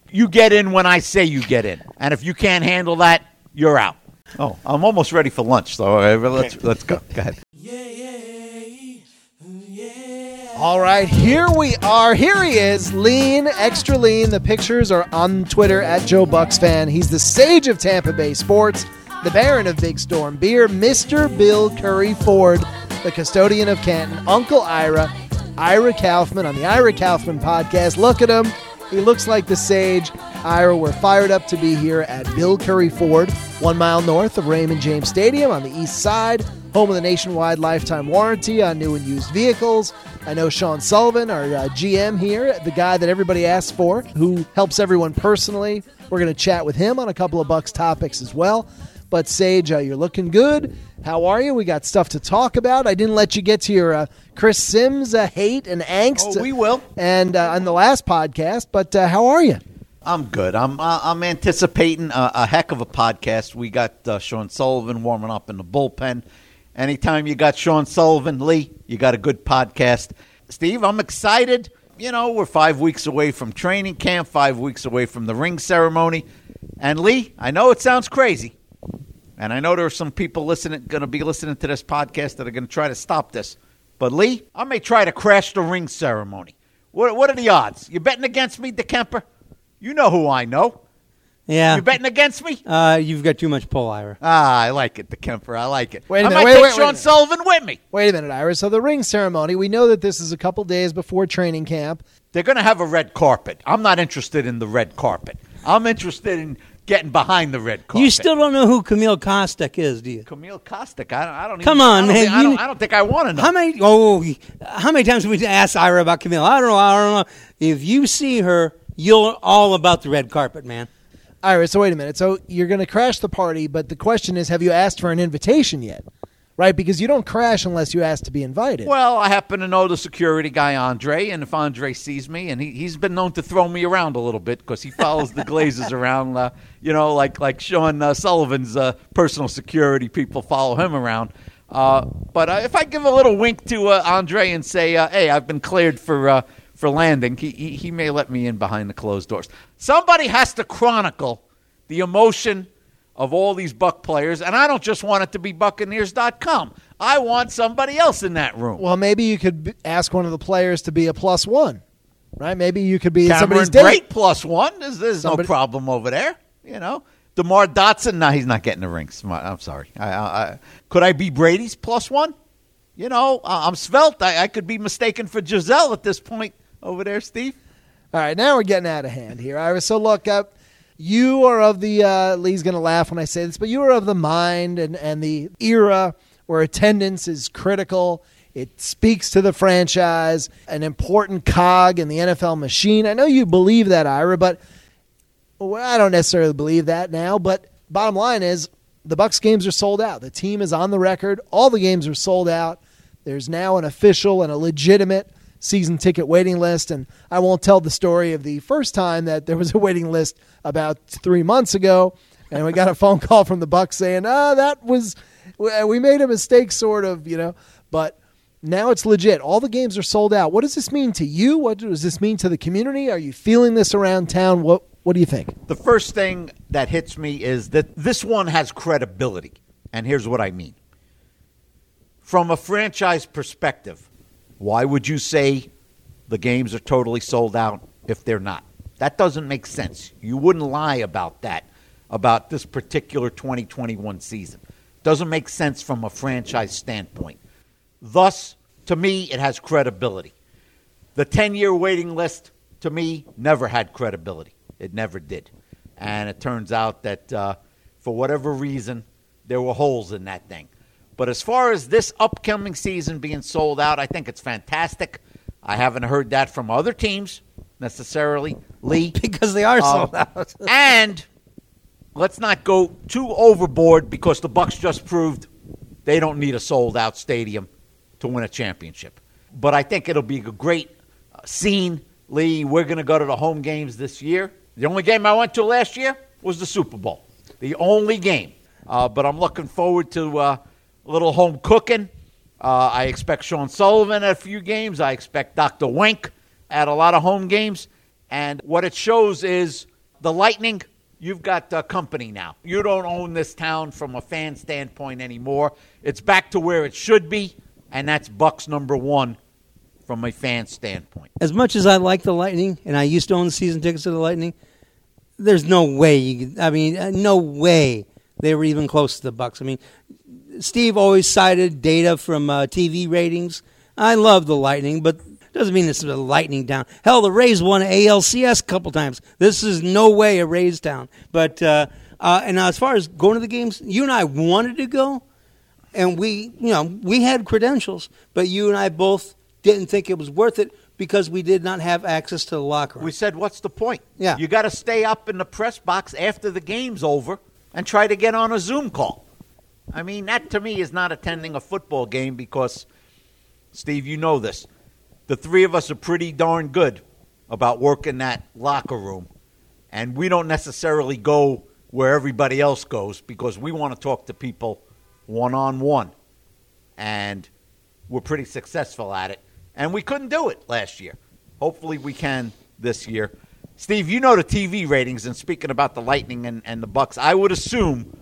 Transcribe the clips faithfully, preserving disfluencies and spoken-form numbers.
You get in when I say you get in. And if you can't handle that, you're out. Oh, I'm almost ready for lunch, so uh, let's let's go. Go ahead. All right, here we are. Here he is, lean, extra lean. The pictures are on Twitter at Joe Bucks Fan. He's the sage of Tampa Bay sports, the Baron of Big Storm Beer, Mister Bill Curry Ford, the custodian of Canton, Uncle Ira, Ira Kaufman on the Ira Kaufman podcast. Look at him. He looks like the sage. Ira, we're fired up to be here at Bill Curry Ford, one mile north of Raymond James Stadium on the east side, home of the nationwide lifetime warranty on new and used vehicles. I know Sean Sullivan, our uh, G M here, the guy that everybody asks for, who helps everyone personally. We're going to chat with him on a couple of Bucks topics as well. But, Sage, uh, you're looking good. How are you? We got stuff to talk about. I didn't let you get to your uh, Chris Sims uh, hate and angst. Oh, we will. And uh, on the last podcast, but uh, how are you? I'm good. I'm uh, I'm anticipating a, a heck of a podcast. We got uh, Sean Sullivan warming up in the bullpen. Anytime you got Sean Sullivan, Lee, you got a good podcast. Steve, I'm excited. You know, we're five weeks away from training camp, five weeks away from the ring ceremony. And, Lee, I know it sounds crazy. And I know there are some people listening, going to be listening to this podcast that are going to try to stop this. But, Lee, I may try to crash the ring ceremony. What, what are the odds? You betting against me, DeKemper? You know who I know. Yeah. You betting against me? Uh, you've got too much pull, Ira. Ah, I like it, DeKemper. I like it. Wait a I minute. might Wait, take wait, Sean wait. Sullivan with me. Wait a minute, Ira. So the ring ceremony, we know that this is a couple days before training camp. They're going to have a red carpet. I'm not interested in the red carpet. I'm interested in getting behind the red carpet. You still don't know who Camille Kostek is, do you? Camille Kostek. I don't, I don't Come even, on, I don't man. Think, I, You- don't, I don't think I want to know. How many? Oh, how many times have we asked Ira about Camille? I don't know. I don't know. If you see her, you're all about the red carpet, man. Ira, so wait a minute. So you're going to crash the party, but the question is, have you asked for an invitation yet? Right? Because you don't crash unless you ask to be invited. Well, I happen to know the security guy, Andre, and if Andre sees me, and he, he's been known to throw me around a little bit because he follows the Glazers around, uh, you know, like like Sean uh, Sullivan's uh, personal security people follow him around. Uh, but uh, if I give a little wink to uh, Andre and say, uh, hey, I've been cleared for uh, for landing, he, he, he may let me in behind the closed doors. Somebody has to chronicle the emotion of all these Buck players, and I don't just want it to be Buccaneers dot com. I want somebody else in that room. Well, maybe you could b- ask one of the players to be a plus one, right? Maybe you could be Cameron somebody's date. Brate plus one. There's, there's Somebody- no problem over there. You know, DeMar Dotson. No, he's not getting the rings. I'm sorry. I, I, I, could I be Brady's plus one? You know, I'm svelte. I, I could be mistaken for Giselle at this point over there, Steve. All right, now we're getting out of hand here, Ira. So look up. You are of the, uh, Lee's going to laugh when I say this, but you are of the mind and, and the era where attendance is critical. It speaks to the franchise, an important cog in the N F L machine. I know you believe that, Ira, but well, I don't necessarily believe that now. But bottom line is the Bucs games are sold out. The team is on the record. All the games are sold out. There's now an official and a legitimate season ticket waiting list, and I won't tell the story of the first time that there was a waiting list about three months ago, and we got a phone call from the Bucs saying, "Ah, oh, that was we made a mistake, sort of, you know." But now it's legit. All the games are sold out. What does this mean to you? What does this mean to the community? Are you feeling this around town? What What do you think? The first thing that hits me is that this one has credibility, and here's what I mean. From a franchise perspective, why would you say the games are totally sold out if they're not? That doesn't make sense. You wouldn't lie about that, about this particular twenty twenty-one season. Doesn't make sense from a franchise standpoint. Thus, to me, it has credibility. The ten-year waiting list, to me, never had credibility. It never did. And it turns out that uh, for whatever reason, there were holes in that thing. But as far as this upcoming season being sold out, I think it's fantastic. I haven't heard that from other teams necessarily, Lee. Because they are sold Uh, out. And let's not go too overboard because the Bucs just proved they don't need a sold-out stadium to win a championship. But I think it'll be a great uh, scene, Lee. We're going to go to the home games this year. The only game I went to last year was the Super Bowl. The only game. Uh, but I'm looking forward to uh, a little home cooking. Uh, I expect Sean Sullivan at a few games. I expect Doctor Wink at a lot of home games. And what it shows is the Lightning, you've got uh, company now. You don't own this town from a fan standpoint anymore. It's back to where it should be, and that's Bucks number one from a fan standpoint. As much as I like the Lightning, and I used to own the season tickets to the Lightning, there's no way you could, I mean, uh, no way they were even close to the Bucks. I mean, Steve always cited data from uh, T V ratings. I love the Lightning, but doesn't mean it's a Lightning town. Hell, the Rays won A L C S a couple times. This is no way a Rays town. But uh, uh, and as far as going to the games, you and I wanted to go, and we, you know, we had credentials, but you and I both didn't think it was worth it because we did not have access to the locker room. We said, what's the point? Yeah. You got to stay up in the press box after the game's over and try to get on a Zoom call. I mean, that to me is not attending a football game because, Steve, you know this. The three of us are pretty darn good about working that locker room, and we don't necessarily go where everybody else goes because we want to talk to people one-on-one, and we're pretty successful at it. And we couldn't do it last year. Hopefully we can this year. Steve, you know the T V ratings, and speaking about the Lightning and, and the Bucks, I would assume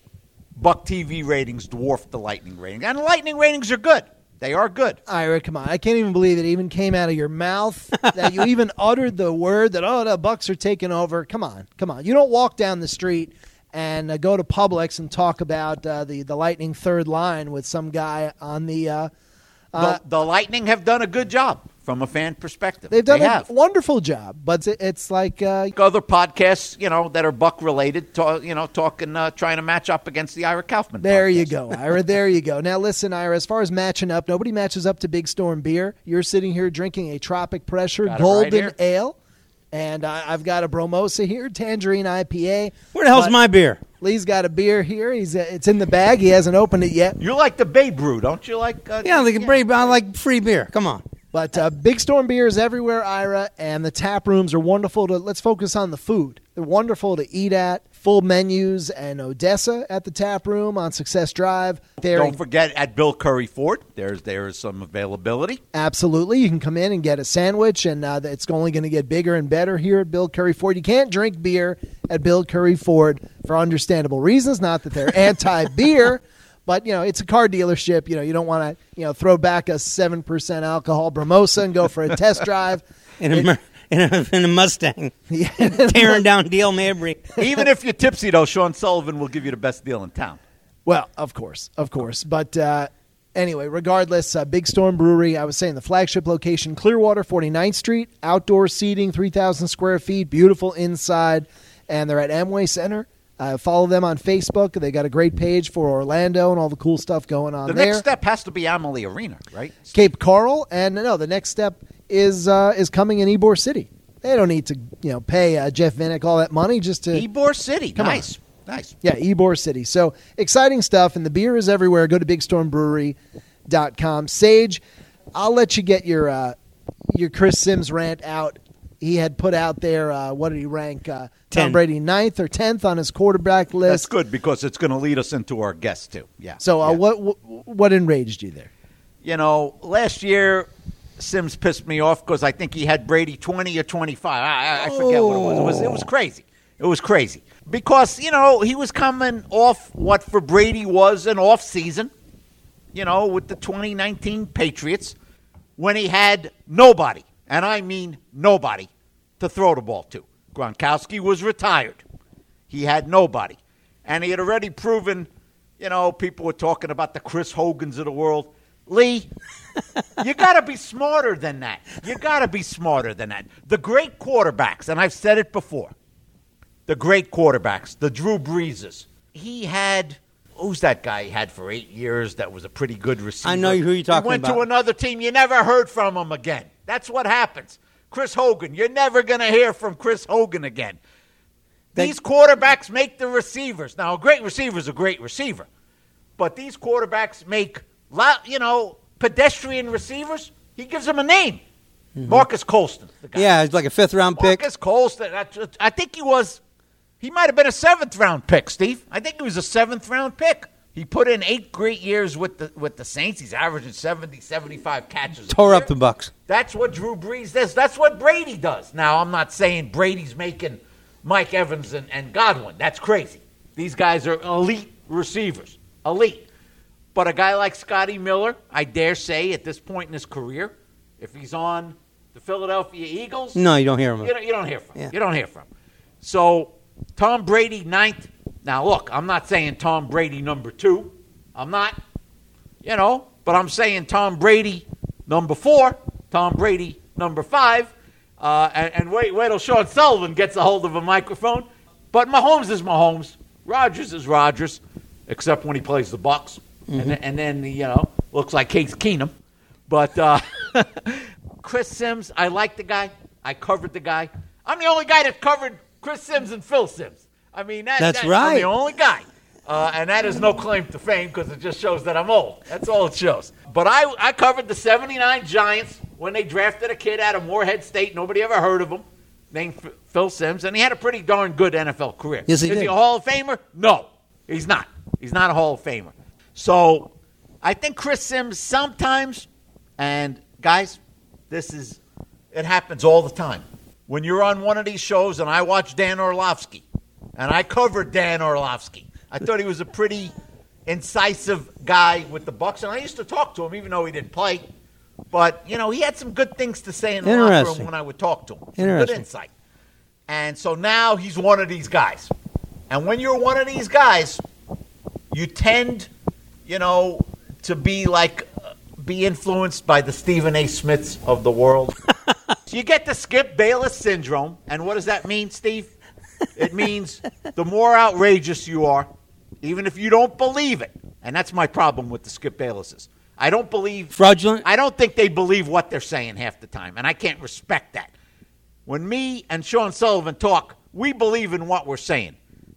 Buck T V ratings dwarf the Lightning ratings. And the Lightning ratings are good. They are good. Ira, come on. I can't even believe it even came out of your mouth, that you even uttered the word that, oh, the Bucks are taking over. Come on. Come on. You don't walk down the street and uh, go to Publix and talk about uh, the, the Lightning third line with some guy on the uh, – The, the Lightning have done a good job from a fan perspective. They've done they a have. wonderful job, but it's like uh, other podcasts, you know, that are Buck related, to, you know, talking, uh, trying to match up against the Ira Kaufman. There podcast. you go, Ira. There you go. Now listen, Ira. As far as matching up, nobody matches up to Big Storm beer. You're sitting here drinking a Tropic Pressure Got it Golden right Ale, and I, I've got a Bromosa here, Tangerine I P A. Where the hell's But my beer? Lee's got a beer here. He's uh, it's in the bag. He hasn't opened it yet. You like the Bay Brew, don't you? Like uh, Yeah, like, yeah. I like free beer. Come on. But uh, Big Storm beer is everywhere, Ira, and the tap rooms are wonderful. To let's focus on the food. They're wonderful to eat at. Full menus and Odessa at the tap room on Success Drive. They're Don't forget at Bill Curry Ford, there's there's some availability. Absolutely. You can come in and get a sandwich, and uh, it's only going to get bigger and better here at Bill Curry Ford. You can't drink beer at Bill Curry Ford for understandable reasons, not that they're anti-beer, but, you know, it's a car dealership. You know, you don't want to, you know, throw back a seven percent alcohol Bromosa and go for a test drive. In a, It- Mer- in a, in a Mustang. Yeah. Tearing down Dale Mabry. Even if you're tipsy, though, Sean Sullivan will give you the best deal in town. Well, of course, of course. But uh, anyway, regardless, uh, Big Storm Brewery, I was saying the flagship location, Clearwater, forty-ninth Street, outdoor seating, three thousand square feet, beautiful inside, and they're at Amway Center. Uh, follow them on Facebook. They got a great page for Orlando and all the cool stuff going on The there. next step has to be Amalie Arena, right? Cape Coral, and no, the next step is uh, is coming in Ybor City. They don't need to, you know, pay uh, Jeff Vinnick all that money just to Ybor City. Come on. nice. Nice. Yeah, Ybor City. So exciting stuff, and the beer is everywhere. Go to big storm brewery dot com. Sage, I'll let you get your uh, your Chris Sims rant out. He had put out there, uh, what did he rank? Uh, Tom Ten. Brady ninth or tenth on his quarterback list. That's good because it's going to lead us into our guests, too. Yeah. So uh, Yeah. what, what what enraged you there? You know, last year, Sims pissed me off because I think he had Brady twenty or twenty-five. I, I, I forget what it was. It was. It was crazy. It was crazy. Because, you know, he was coming off what for Brady was an off season, you know, with the twenty nineteen Patriots, when he had nobody, and I mean nobody, to throw the ball to. Gronkowski was retired. He had nobody. And he had already proven, you know, people were talking about the Chris Hogans of the world. Lee, you got to be smarter than that. You got to be smarter than that. The great quarterbacks, and I've said it before, the great quarterbacks, the Drew Breeses. He had, who's that guy he had for eight years that was a pretty good receiver? I know who you're talking He went about. to another team. You never heard from him again. That's what happens. Chris Hogan, you're never going to hear from Chris Hogan again. That- These quarterbacks make the receivers. Now, a great receiver is a great receiver. But these quarterbacks make, lo- you know, pedestrian receivers. He gives them a name. Marcus Colston. The guy. Yeah, it's like a fifth round pick. Marcus Colston. I, I think he was, he might have been a seventh round pick, Steve. I think he was a seventh round pick. He put in eight great years with the with the Saints. He's averaging seventy, seventy-five catches. a Tore year. up the Bucks. That's what Drew Brees does. That's what Brady does. Now, I'm not saying Brady's making Mike Evans and, and Godwin. That's crazy. These guys are elite receivers, elite. But a guy like Scotty Miller, I dare say, at this point in his career, if he's on the Philadelphia Eagles, No, you don't hear him. you don't, you don't hear from him. Yeah. You don't hear from him. So Tom Brady, ninth. Now, look, I'm not saying Tom Brady number two. I'm not, you know, but I'm saying Tom Brady number four, Tom Brady number five, uh, and, and wait, wait till Sean Sullivan gets a hold of a microphone. But Mahomes is Mahomes. Rodgers is Rodgers, except when he plays the Bucs. Mm-hmm. And, then, and then, you know, looks like Case Keenum. But uh, Chris Sims, I like the guy. I covered the guy. I'm the only guy that covered Chris Sims and Phil Sims. I mean, that, That's that, right. I'm the only guy. Uh, and that is no claim to fame because it just shows that I'm old. That's all it shows. But I, I covered the seventy-nine Giants when they drafted a kid out of Morehead State. Nobody ever heard of him, named F- Phil Sims. And he had a pretty darn good N F L career. Yes, he is did. he a Hall of Famer? No, he's not. He's not a Hall of Famer. So I think Chris Sims sometimes, and guys, this is, it happens all the time. When you're on one of these shows and I watch Dan Orlovsky, and I covered Dan Orlovsky, I thought he was a pretty incisive guy with the Bucs, and I used to talk to him even though he didn't play. But, you know, he had some good things to say in the locker room Interesting. when I would talk to him. Some good Interesting. insight. And so now he's one of these guys. And when you're one of these guys, you tend, you know, to be like, uh, be influenced by the Stephen A. Smiths of the world. So you get the Skip Bayless syndrome. And what does that mean, Steve? It means the more outrageous you are, even if you don't believe it. And that's my problem with the Skip Baylesses. I don't believe. Fraudulent? I don't think they believe what they're saying half the time. And I can't respect that. When me and Sean Sullivan talk, we believe in what we're saying.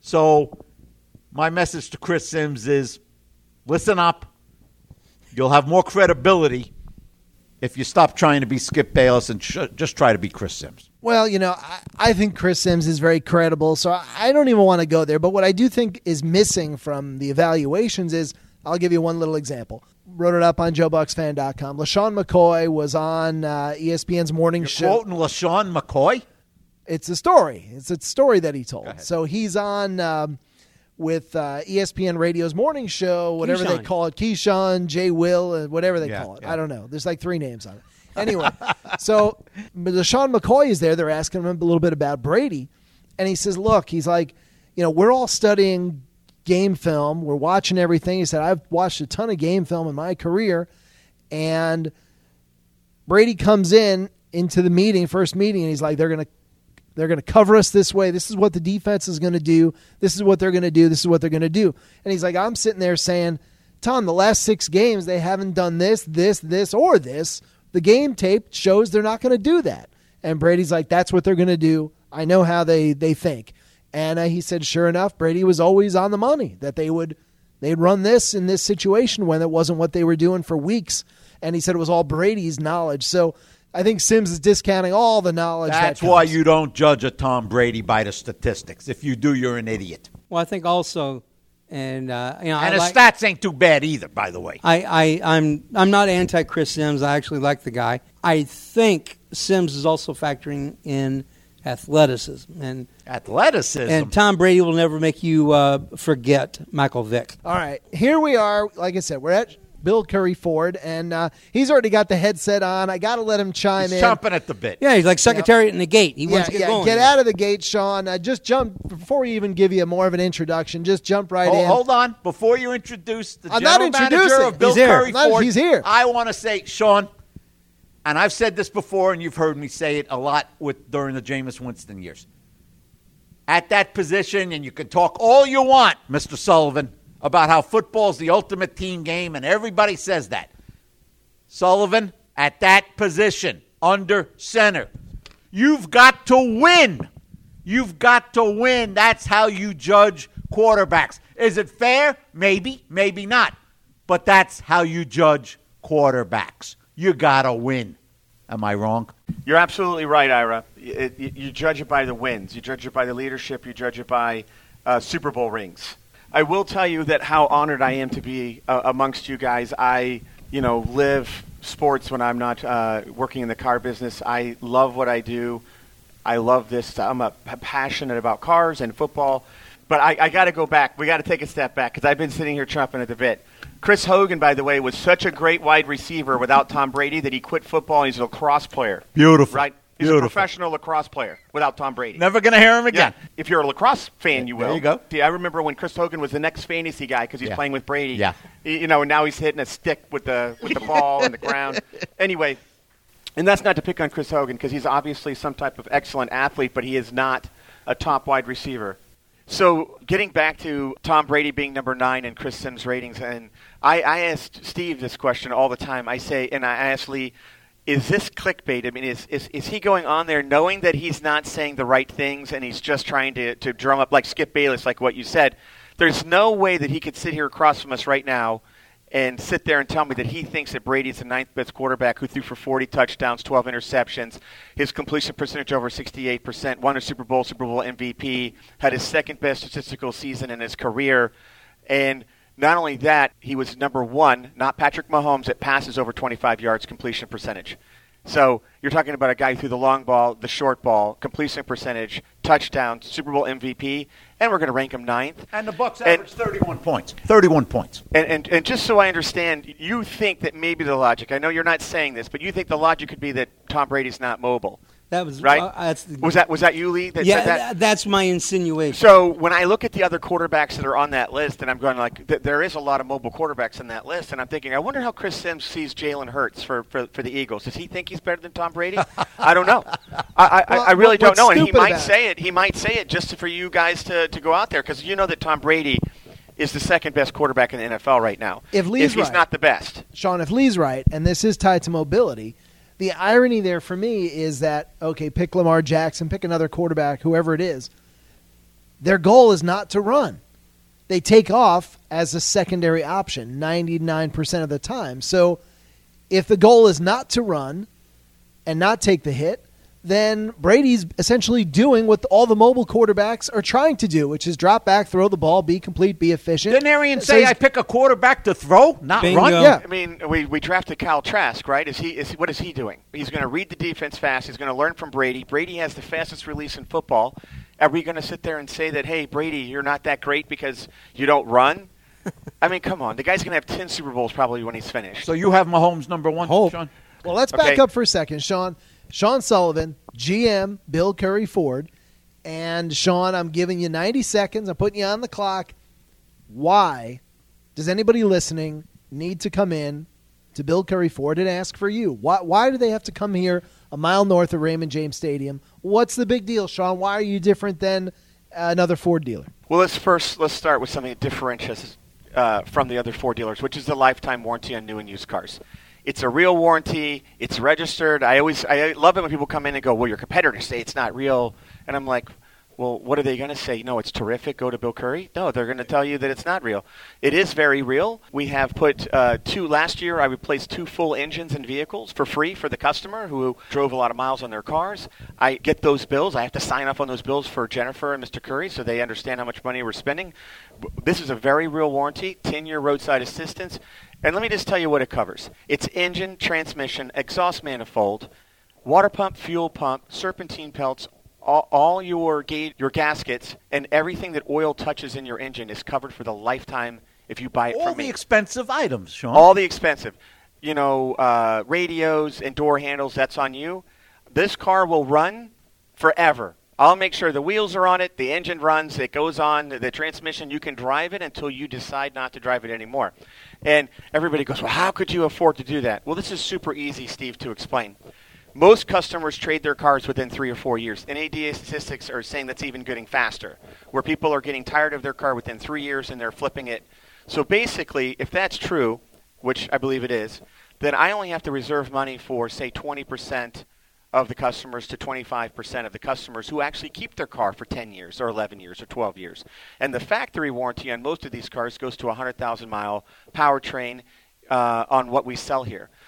So my message to Chris Sims is, listen up. You'll have more credibility if you stop trying to be Skip Bayless and sh- just try to be Chris Sims. Well, you know, I, I think Chris Sims is very credible, so I, I don't even want to go there. But what I do think is missing from the evaluations is, I'll give you one little example. Wrote it up on Joe Bucks Fan dot com. LaShawn McCoy was on uh, E S P N's morning You're show. quoting LaShawn McCoy? It's a story. It's a story that he Go told. ahead. So he's on um, with uh, E S P N Radio's morning show, whatever they Keyshawn. call it, Keyshawn, Jay Will, uh, whatever they Yeah, call it. yeah. I don't know. There's like three names on it. Anyway, so LaShawn McCoy is there. They're asking him a little bit about Brady. And he says, look, he's like, you know, we're all studying game film. We're watching everything. He said, I've watched a ton of game film in my career. And Brady comes in into the meeting, first meeting, and he's like, they're going to They're going to cover us this way. This is what the defense is going to do. This is what they're going to do. This is what they're going to do. And he's like, I'm sitting there saying, Tom, the last six games, they haven't done this, this, this, or this. The game tape shows they're not going to do that. And Brady's like, that's what they're going to do. I know how they, they think. And uh, he said, sure enough, Brady was always on the money, that they would they'd run this in this situation when it wasn't what they were doing for weeks. And he said it was all Brady's knowledge. So I think Sims is discounting all the knowledge. That's that why comes. you don't judge a Tom Brady by the statistics. If you do, you're an idiot. Well, I think also, and uh, you know, And I his like, stats ain't too bad either, by the way. I, I, I'm, I'm not anti Chris Sims. I actually like the guy. I think Sims is also factoring in athleticism, and Athleticism. and Tom Brady will never make you uh, forget Michael Vick. All right, here we are. Like I said, we're at Bill Curry Ford, and uh, he's already got the headset on. I got to let him chime He's in. chomping at the bit. Yeah, he's like Secretariat in the gate. He Yeah, wants to get yeah, going. get out of the gate, Sean. Uh, just jump before we even give you more of an introduction. Just jump right Oh, in. hold on. Before you introduce the I'm not general manager introducing. of Bill He's here. Curry I'm not- Ford, he's here. I want to say, Sean, and I've said this before, and you've heard me say it a lot with during the Jameis Winston years. At that position, and you can talk all you want, Mister Sullivan, about how football's the ultimate team game, and everybody says that. Sullivan, at that position, under center, you've got to win. You've got to win. That's how you judge quarterbacks. Is it fair? Maybe, maybe not. But that's how you judge quarterbacks. You got to win. Am I wrong? You're absolutely right, Ira. It, you, you judge it by the wins. You judge it by the leadership. You judge it by uh, Super Bowl rings. I will tell you that how honored I am to be uh, amongst you guys. I, you know, live sports when I'm not uh, working in the car business. I love what I do. I love this. I'm a, passionate about cars and football. But I, I got to go back. We got to take a step back because I've been sitting here chomping at the bit. Chris Hogan, by the way, was such a great wide receiver without Tom Brady that he quit football and he's a lacrosse player. Beautiful. Right? He's Beautiful. a professional lacrosse player without Tom Brady. Never going to hear him again. Yeah. If you're a lacrosse fan, you will. There you go. See, I remember when Chris Hogan was the next fantasy guy because he's Yeah. playing with Brady. Yeah. He- You know, and now he's hitting a stick with the with the ball in the ground. Anyway, and that's not to pick on Chris Hogan because he's obviously some type of excellent athlete, but he is not a top wide receiver. So getting back to Tom Brady being number nine in Chris Sims ratings, and I, I asked Steve this question all the time. I say, and I asked Lee, is this clickbait? I mean, is, is is he going on there knowing that he's not saying the right things and he's just trying to, to drum up like Skip Bayless, like what you said? There's no way that he could sit here across from us right now and sit there and tell me that he thinks that Brady's the ninth best quarterback who threw for forty touchdowns, twelve interceptions, his completion percentage over sixty-eight percent, won a Super Bowl, Super Bowl M V P, had his second best statistical season in his career. And not only that, he was number one, not Patrick Mahomes, at passes over twenty-five yards completion percentage. So you're talking about a guy who threw the long ball, the short ball, completion percentage, touchdown, Super Bowl M V P, and we're going to rank him ninth. And the Bucs And- averaged thirty-one points. thirty-one points. And, and and just so I understand, you think that maybe the logic, I know you're not saying this, but you think the logic could be that Tom Brady's not mobile, That was right? uh, that's the, was that was that you, Lee? That yeah, said that? tha- that's my insinuation. So when I look at the other quarterbacks that are on that list, and I'm going like, th- there is a lot of mobile quarterbacks in that list, and I'm thinking, I wonder how Chris Sims sees Jalen Hurts for, for, for the Eagles. Does he think he's better than Tom Brady? I don't know. I, I, Well, I really what- don't what's know, and he stupid might about it- say it. He might say it just for you guys to, to go out there because you know that Tom Brady is the second best quarterback in the N F L right now. If Lee's he's right. not the best. Sean, if Lee's right, and this is tied to mobility, the irony there for me is that, okay, pick Lamar Jackson, pick another quarterback, whoever it is. Their goal is not to run. They take off as a secondary option ninety-nine percent of the time. So if the goal is not to run and not take the hit, then Brady's essentially doing what all the mobile quarterbacks are trying to do, which is drop back, throw the ball, be complete, be efficient. Didn't Arian So say he's- I pick a quarterback to throw, not Bingo. run? Yeah. I mean, we, we drafted Kyle Trask, right? Is he? Is what is he doing? He's going to read the defense fast. He's going to learn from Brady. Brady has the fastest release in football. Are we going to sit there and say that, hey, Brady, you're not that great because you don't run? I mean, come on. The guy's going to have ten Super Bowls probably when he's finished. So you have Mahomes number one, Hope. Sean? Well, let's back Okay. up for a second, Sean. Sean Sullivan, G M, Bill Curry Ford. And, Sean, I'm giving you ninety seconds. I'm putting you on the clock. Why does anybody listening need to come in to Bill Curry Ford and ask for you? Why, why do they have to come here a mile north of Raymond James Stadium? What's the big deal, Sean? Why are you different than another Ford dealer? Well, let's first let's start with something that differentiates uh, from the other four dealers, which is the lifetime warranty on new and used cars. It's a real warranty. It's registered. I always I love it when people come in and go, "Well, your competitors say it's not real," and I'm like, "Well, what are they going to say? No, it's terrific. Go to Bill Curry." No, they're going to tell you that it's not real. It is very real. We have put uh, two last year. I replaced two full engines in vehicles for free for the customer who drove a lot of miles on their cars. I get those bills. I have to sign off on those bills for Jennifer and Mister Curry so they understand how much money we're spending. This is a very real warranty. ten-year roadside assistance. And let me just tell you what it covers. It's engine, transmission, exhaust manifold, water pump, fuel pump, serpentine pelts, all, all your ga- your gaskets, and everything that oil touches in your engine is covered for the lifetime if you buy it All from the me. expensive items, Sean. All the expensive. You know, uh, radios and door handles, that's on you. This car will run forever. I'll make sure the wheels are on it, the engine runs, it goes on, the transmission, you can drive it until you decide not to drive it anymore. And everybody goes, well, how could you afford to do that? Well, this is super easy, Steve, to explain. Most customers trade their cars within three or four years. N A D A statistics are saying that's even getting faster, where people are getting tired of their car within three years and they're flipping it. So basically, if that's true, which I believe it is, then I only have to reserve money for, say, twenty percent of the customers to twenty-five percent of the customers who actually keep their car for ten years or eleven years or twelve years. And the factory warranty on most of these cars goes to a one hundred thousand mile powertrain uh, on what we sell here.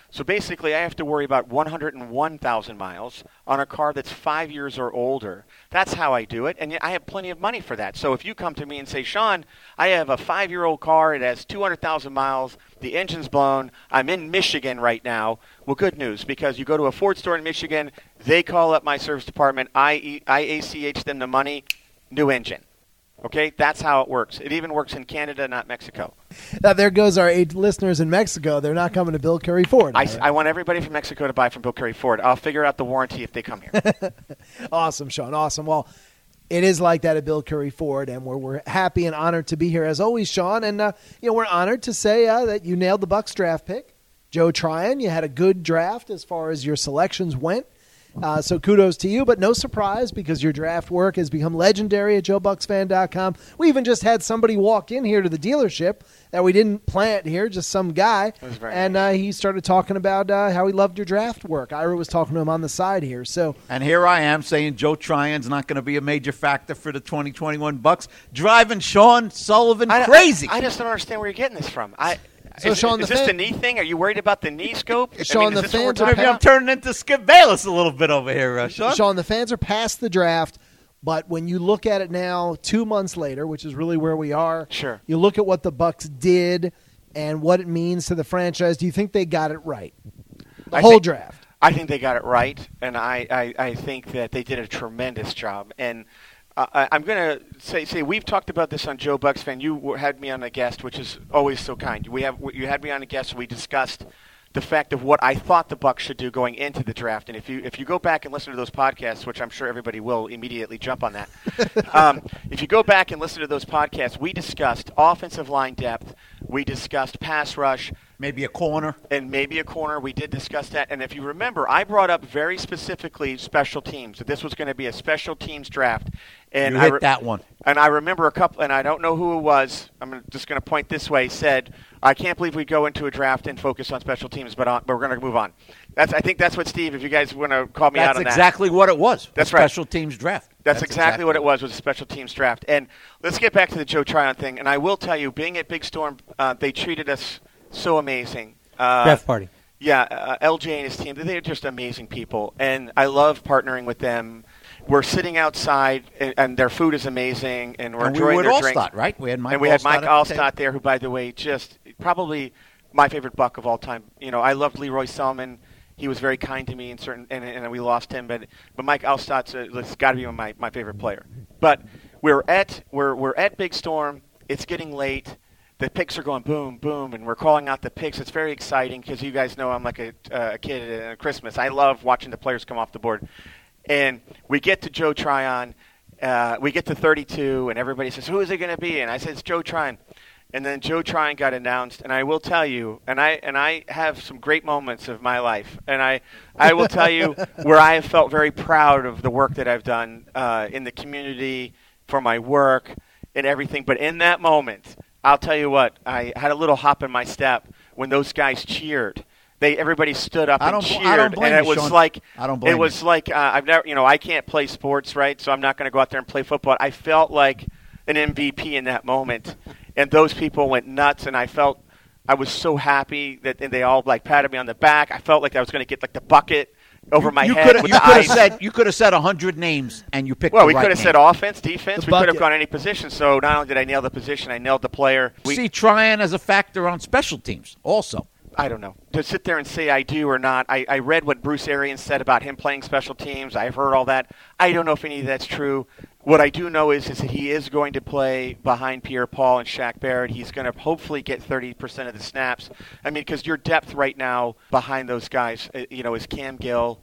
So basically, I have to worry about one hundred one thousand miles on a car that's five years or older. That's how I do it, and I have plenty of money for that. So if you come to me and say, Sean, I have a five-year-old car, it has two hundred thousand miles, the engine's blown, I'm in Michigan right now, well, good news, because you go to a Ford store in Michigan, they call up my service department, I, I A C H them the money, new engine. Okay, that's how it works. It even works in Canada, not Mexico. Now, there goes our eight listeners in Mexico. They're not coming to Bill Curry Ford. I, I want everybody from Mexico to buy from Bill Curry Ford. I'll figure out the warranty if they come here. Awesome, Sean. Awesome. Well, it is like that at Bill Curry Ford, and we're, we're happy and honored to be here as always, Sean. And uh, you know, we're honored to say uh, that you nailed the Bucs draft pick. Joe Tryon, you had a good draft as far as your selections went. Uh, so kudos to you, but no surprise because your draft work has become legendary at joe bucks fan dot com. We even just had somebody walk in here to the dealership that we didn't plant here, just some guy. And uh, he started talking about uh, how he loved your draft work. Ira was talking to him on the side here. So, And here I am saying Joe Tryon's not going to be a major factor for the twenty twenty-one Bucs, driving Sean Sullivan I, crazy. I, I just don't understand where you're getting this from. I. So, is Sean, is the this fan- the knee thing? Are you worried about the knee scope? Sean, I mean, the is this what we're fans are talking Maybe I'm about? turning into Skip Bayless a little bit over here, uh, Sean. Sean, the fans are past the draft, but when you look at it now, two months later, which is really where we are, Sure. you look at what the Bucs did and what it means to the franchise. Do you think they got it right? The I whole think- draft. I think they got it right, and I, I, I think that they did a tremendous job. And uh, I, I'm going to say, say we've talked about this on Joe Bucks Fan. You were- had me on a guest, which is always so kind. We have you had me on a guest. We discussed the fact of what I thought the Bucs should do going into the draft. And if you if you go back and listen to those podcasts, which I'm sure everybody will immediately jump on that, um, if you go back and listen to those podcasts, we discussed offensive line depth. We discussed pass rush. Maybe a corner. And maybe a corner. We did discuss that. And if you remember, I brought up very specifically special teams, that this was going to be a special teams draft. And You I hit re- that one. And I remember a couple, and I don't know who it was, I'm just going to point this way, said, I can't believe we go into a draft and focus on special teams, but, on, but we're going to move on. That's I think that's what, Steve, if you guys want to call me That's out on that. exactly what it was. That's a right. Special teams draft. That's, exactly, what it was, was a special teams draft. And let's get back to the Joe Tryon thing. And I will tell you, being at Big Storm, uh, they treated us so amazing. Uh, Draft party. Yeah, uh, L J and his team, they're just amazing people. And I love partnering with them. We're sitting outside, and, and their food is amazing, and we're And we enjoying were their at drinks. Allstott, right? We had Mike and we had Allstott Mike at the Allstott table. there, who, by the way, just probably my favorite Buck of all time. You know, I loved Leroy Selman. He was very kind to me in certain, and, and we lost him. But but Mike Allstott's uh, got to be my, my favorite player. But we're at we're we're at Big Storm. It's getting late. The picks are going boom, boom, and we're calling out the picks. It's very exciting because you guys know I'm like a, uh, a kid at Christmas. I love watching the players come off the board. And we get to Joe Tryon. Uh, we get to thirty-two, and everybody says, who is it going to be? And I said, it's Joe Tryon. And then Joe Tryon got announced, and I will tell you, and I and I have some great moments of my life, and I, I will tell you where I have felt very proud of the work that I've done uh, in the community, for my work, and everything. But in that moment, I'll tell you what, I had a little hop in my step when those guys cheered. They everybody stood up I and don't- cheered, I don't blame and it you, was Sean. like I don't blame it was you. like uh, I've never, you know, I can't play sports, right? So I'm not going to go out there and play football. I felt like an M V P in that moment, and those people went nuts, and I felt I was so happy that and they all like patted me on the back. I felt like I was going to get like the bucket over my you head coulda- with you the could have ice. said you could have said a hundred names and you picked. Well, the we right could have name. said offense, defense. The We could have bucket. gone any position. So not only did I nail the position, I nailed the player. We, See Tryon as a factor on special teams also. I don't know. To sit there and say I do or not, I, I read what Bruce Arians said about him playing special teams. I've heard all that. I don't know if any of that's true. What I do know is, is that he is going to play behind Pierre-Paul and Shaq Barrett. He's going to hopefully get thirty percent of the snaps. I mean, because your depth right now behind those guys, uh, you know, is Cam Gill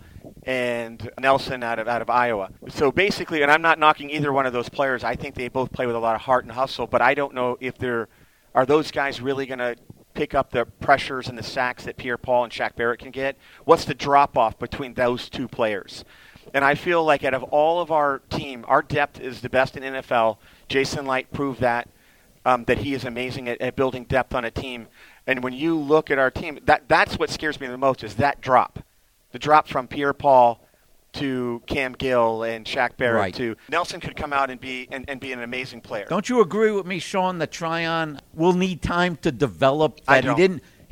and Nelson out of out of Iowa. So basically, and I'm not knocking either one of those players. I think they both play with a lot of heart and hustle, but I don't know if they're are those guys really going to pick up the pressures and the sacks that Pierre-Paul and Shaq Barrett can get? What's the drop-off between those two players? And I feel like out of all of our team, our depth is the best in N F L. Jason Light proved that, um, that he is amazing at, at building depth on a team. And when you look at our team, that that's what scares me the most is that drop. The drop from Pierre-Paul to Cam Gill and Shaq Barrett Right. to Nelson could come out and be and, and be an amazing player. Don't you agree with me, Sean, that Tryon will need time to develop? That I he don't. didn't. He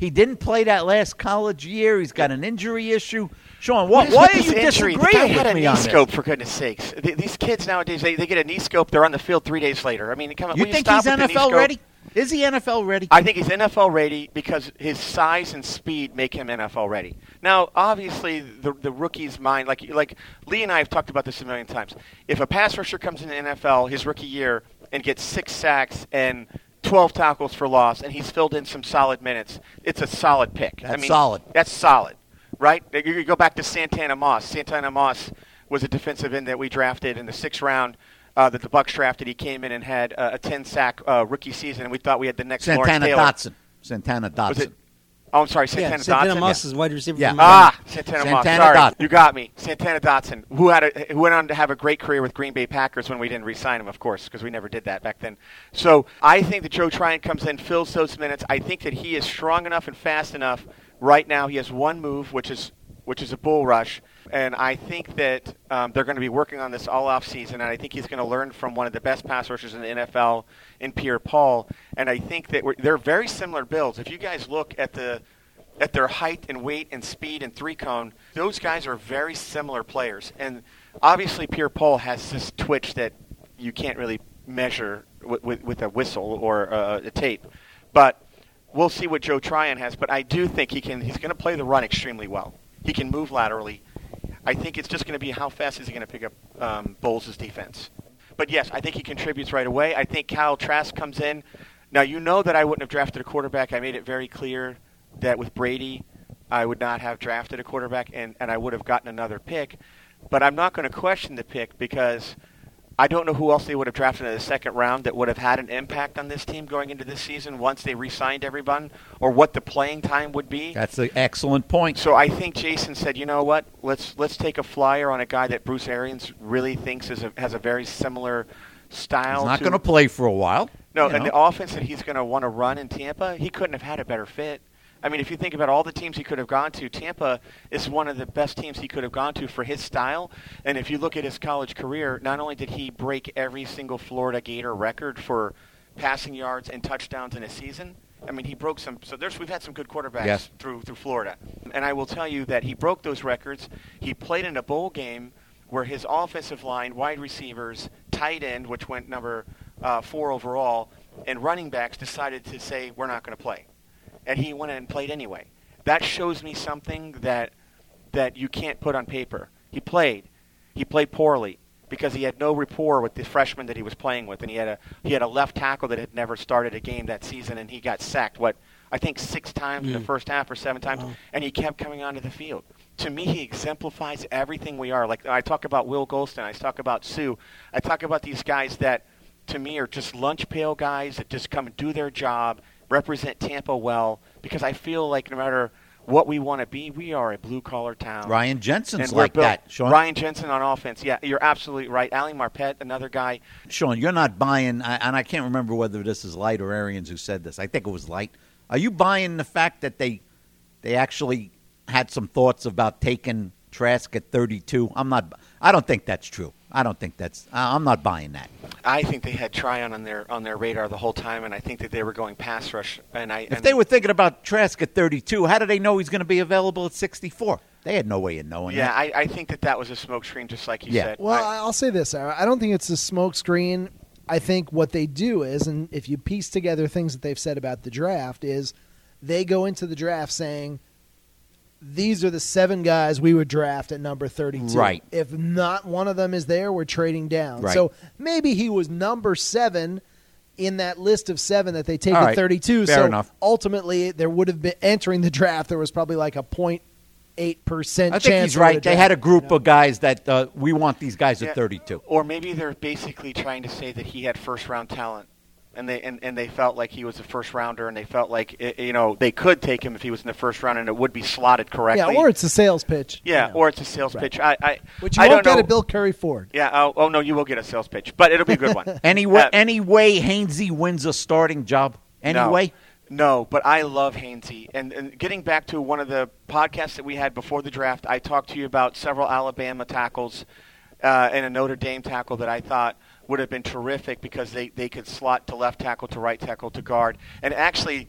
He didn't play that last college year. He's got an injury issue. Sean, What wh- is why with are this you injury? The guy disagreeing had with a me knee on this? scope, for goodness sakes. Th- These kids nowadays, they, they get a knee scope, they're on the field three days later. I mean, come on. You will think stop he's with the N F L knee scope? ready? Is he N F L ready? I think he's N F L ready because his size and speed make him N F L ready. Now, obviously, the the rookie's mind, like like Lee and I have talked about this a million times. If a pass rusher comes in the N F L his rookie year and gets six sacks and twelve tackles for loss, and he's filled in some solid minutes, it's a solid pick. That's I mean, solid. That's solid, right? You go back to Santana Moss. Santana Moss was a defensive end that we drafted in the sixth round. Uh, that the Bucs drafted, he came in and had uh, a ten-sack uh, rookie season, and we thought we had the next Santana Lawrence Taylor. Dotson. Santana Dotson. Was it? Oh, I'm sorry, Santana yeah, Santana Dotson. Moss is wide receiver. Yeah. From Miami. Ah, Santana, Moss. Santana Sorry, Dotson. you got me. Santana Dotson, who had a, who went on to have a great career with Green Bay Packers when we didn't re-sign him, of course, because we never did that back then. So I think that Joe Tryon comes in, fills those minutes. I think that he is strong enough and fast enough. Right now, he has one move, which is which is a bull rush. And I think that um, they're going to be working on this all off season, and I think he's going to learn from one of the best pass rushers in the N F L, in Pierre Paul. And I think that we're, they're very similar builds. If you guys look at the at their height and weight and speed and three cone, those guys are very similar players. And obviously, Pierre Paul has this twitch that you can't really measure with, with, with a whistle or uh, a tape, but we'll see what Joe Tryon has. But I do think he can. He's going to play the run extremely well. He can move laterally. I think it's just going to be how fast is he going to pick up um, Bowles' defense. But, yes, I think he contributes right away. I think Kyle Trask comes in. Now, you know that I wouldn't have drafted a quarterback. I made it very clear that with Brady, I would not have drafted a quarterback, and, and I would have gotten another pick. But I'm not going to question the pick because I don't know who else they would have drafted in the second round that would have had an impact on this team going into this season once they re-signed everyone, or what the playing time would be. That's an excellent point. So I think Jason said, you know what, let's let's take a flyer on a guy that Bruce Arians really thinks is a, has a very similar style. He's not to, going to play for a while. No, you and know. the offense that he's going to want to run in Tampa, he couldn't have had a better fit. I mean, if you think about all the teams he could have gone to, Tampa is one of the best teams he could have gone to for his style. And if you look at his college career, not only did he break every single Florida Gator record for passing yards and touchdowns in a season, I mean, he broke some. So there's we've had some good quarterbacks Yes. through through Florida. And I will tell you that he broke those records. He played in a bowl game where his offensive line, wide receivers, tight end, which went number uh, four overall, and running backs decided to say, we're not going to play. And he went in and played anyway. That shows me something that that you can't put on paper. He played. He played poorly because he had no rapport with the freshman that he was playing with, and he had a he had a left tackle that had never started a game that season, and he got sacked, what, I think six times mm. in the first half or seven times, wow. and he kept coming onto the field. To me, he exemplifies everything we are. Like I talk about Will Golston, I talk about Sue, I talk about these guys that, to me, are just lunch pail guys that just come and do their job, represent Tampa well, because I feel like no matter what we want to be, we are a blue-collar town. Ryan Jensen's and we're like built, that, Sean. Ryan Jensen on offense. Yeah, you're absolutely right. Ali Marpet, another guy. Sean, you're not buying, and I can't remember whether this is Light or Arians who said this. I think it was Light. Are you buying the fact that they they actually had some thoughts about taking Trask at thirty-two? I'm not. I don't think that's true. I don't think that's. I'm not buying that. I think they had Tryon on their on their radar the whole time, and I think that they were going pass rush. And I, if and they were thinking about Trask at thirty-two, how do they know he's going to be available at sixty-four? They had no way of knowing yeah, that. Yeah, I, I think that that was a smokescreen, just like you yeah. said. Well, I, I'll say this. I don't think it's a smokescreen. I think what they do is, and if you piece together things that they've said about the draft, is they go into the draft saying, these are the seven guys we would draft at number thirty-two. Right. If not one of them is there, we're trading down. Right. So maybe he was number seven in that list of seven that they take All at right. thirty-two. Fair so enough. ultimately, there would have been, entering the draft, there was probably like a zero point eight percent I chance. think he's we right. would They draft had a him, group you know? of guys that uh, we want these guys yeah, at thirty-two. Or maybe they're basically trying to say that he had first-round talent. And they and, and they felt like he was a first rounder, and they felt like it, you know they could take him if he was in the first round, and it would be slotted correctly. Yeah, or it's a sales pitch. yeah, you know. or it's a sales Right. pitch. I, I Which you I won't don't get know. at Bill Curry Ford. Yeah. Oh, oh no, you will get a sales pitch, but it'll be a good one. Anyway, Uh, anyway, Hainsey wins a starting job. Anyway, No, no, but I love Hainsey. And, and getting back to one of the podcasts that we had before the draft, I talked to you about several Alabama tackles uh, and a Notre Dame tackle that I thought would have been terrific because they, they could slot to left tackle, to right tackle, to guard. And actually,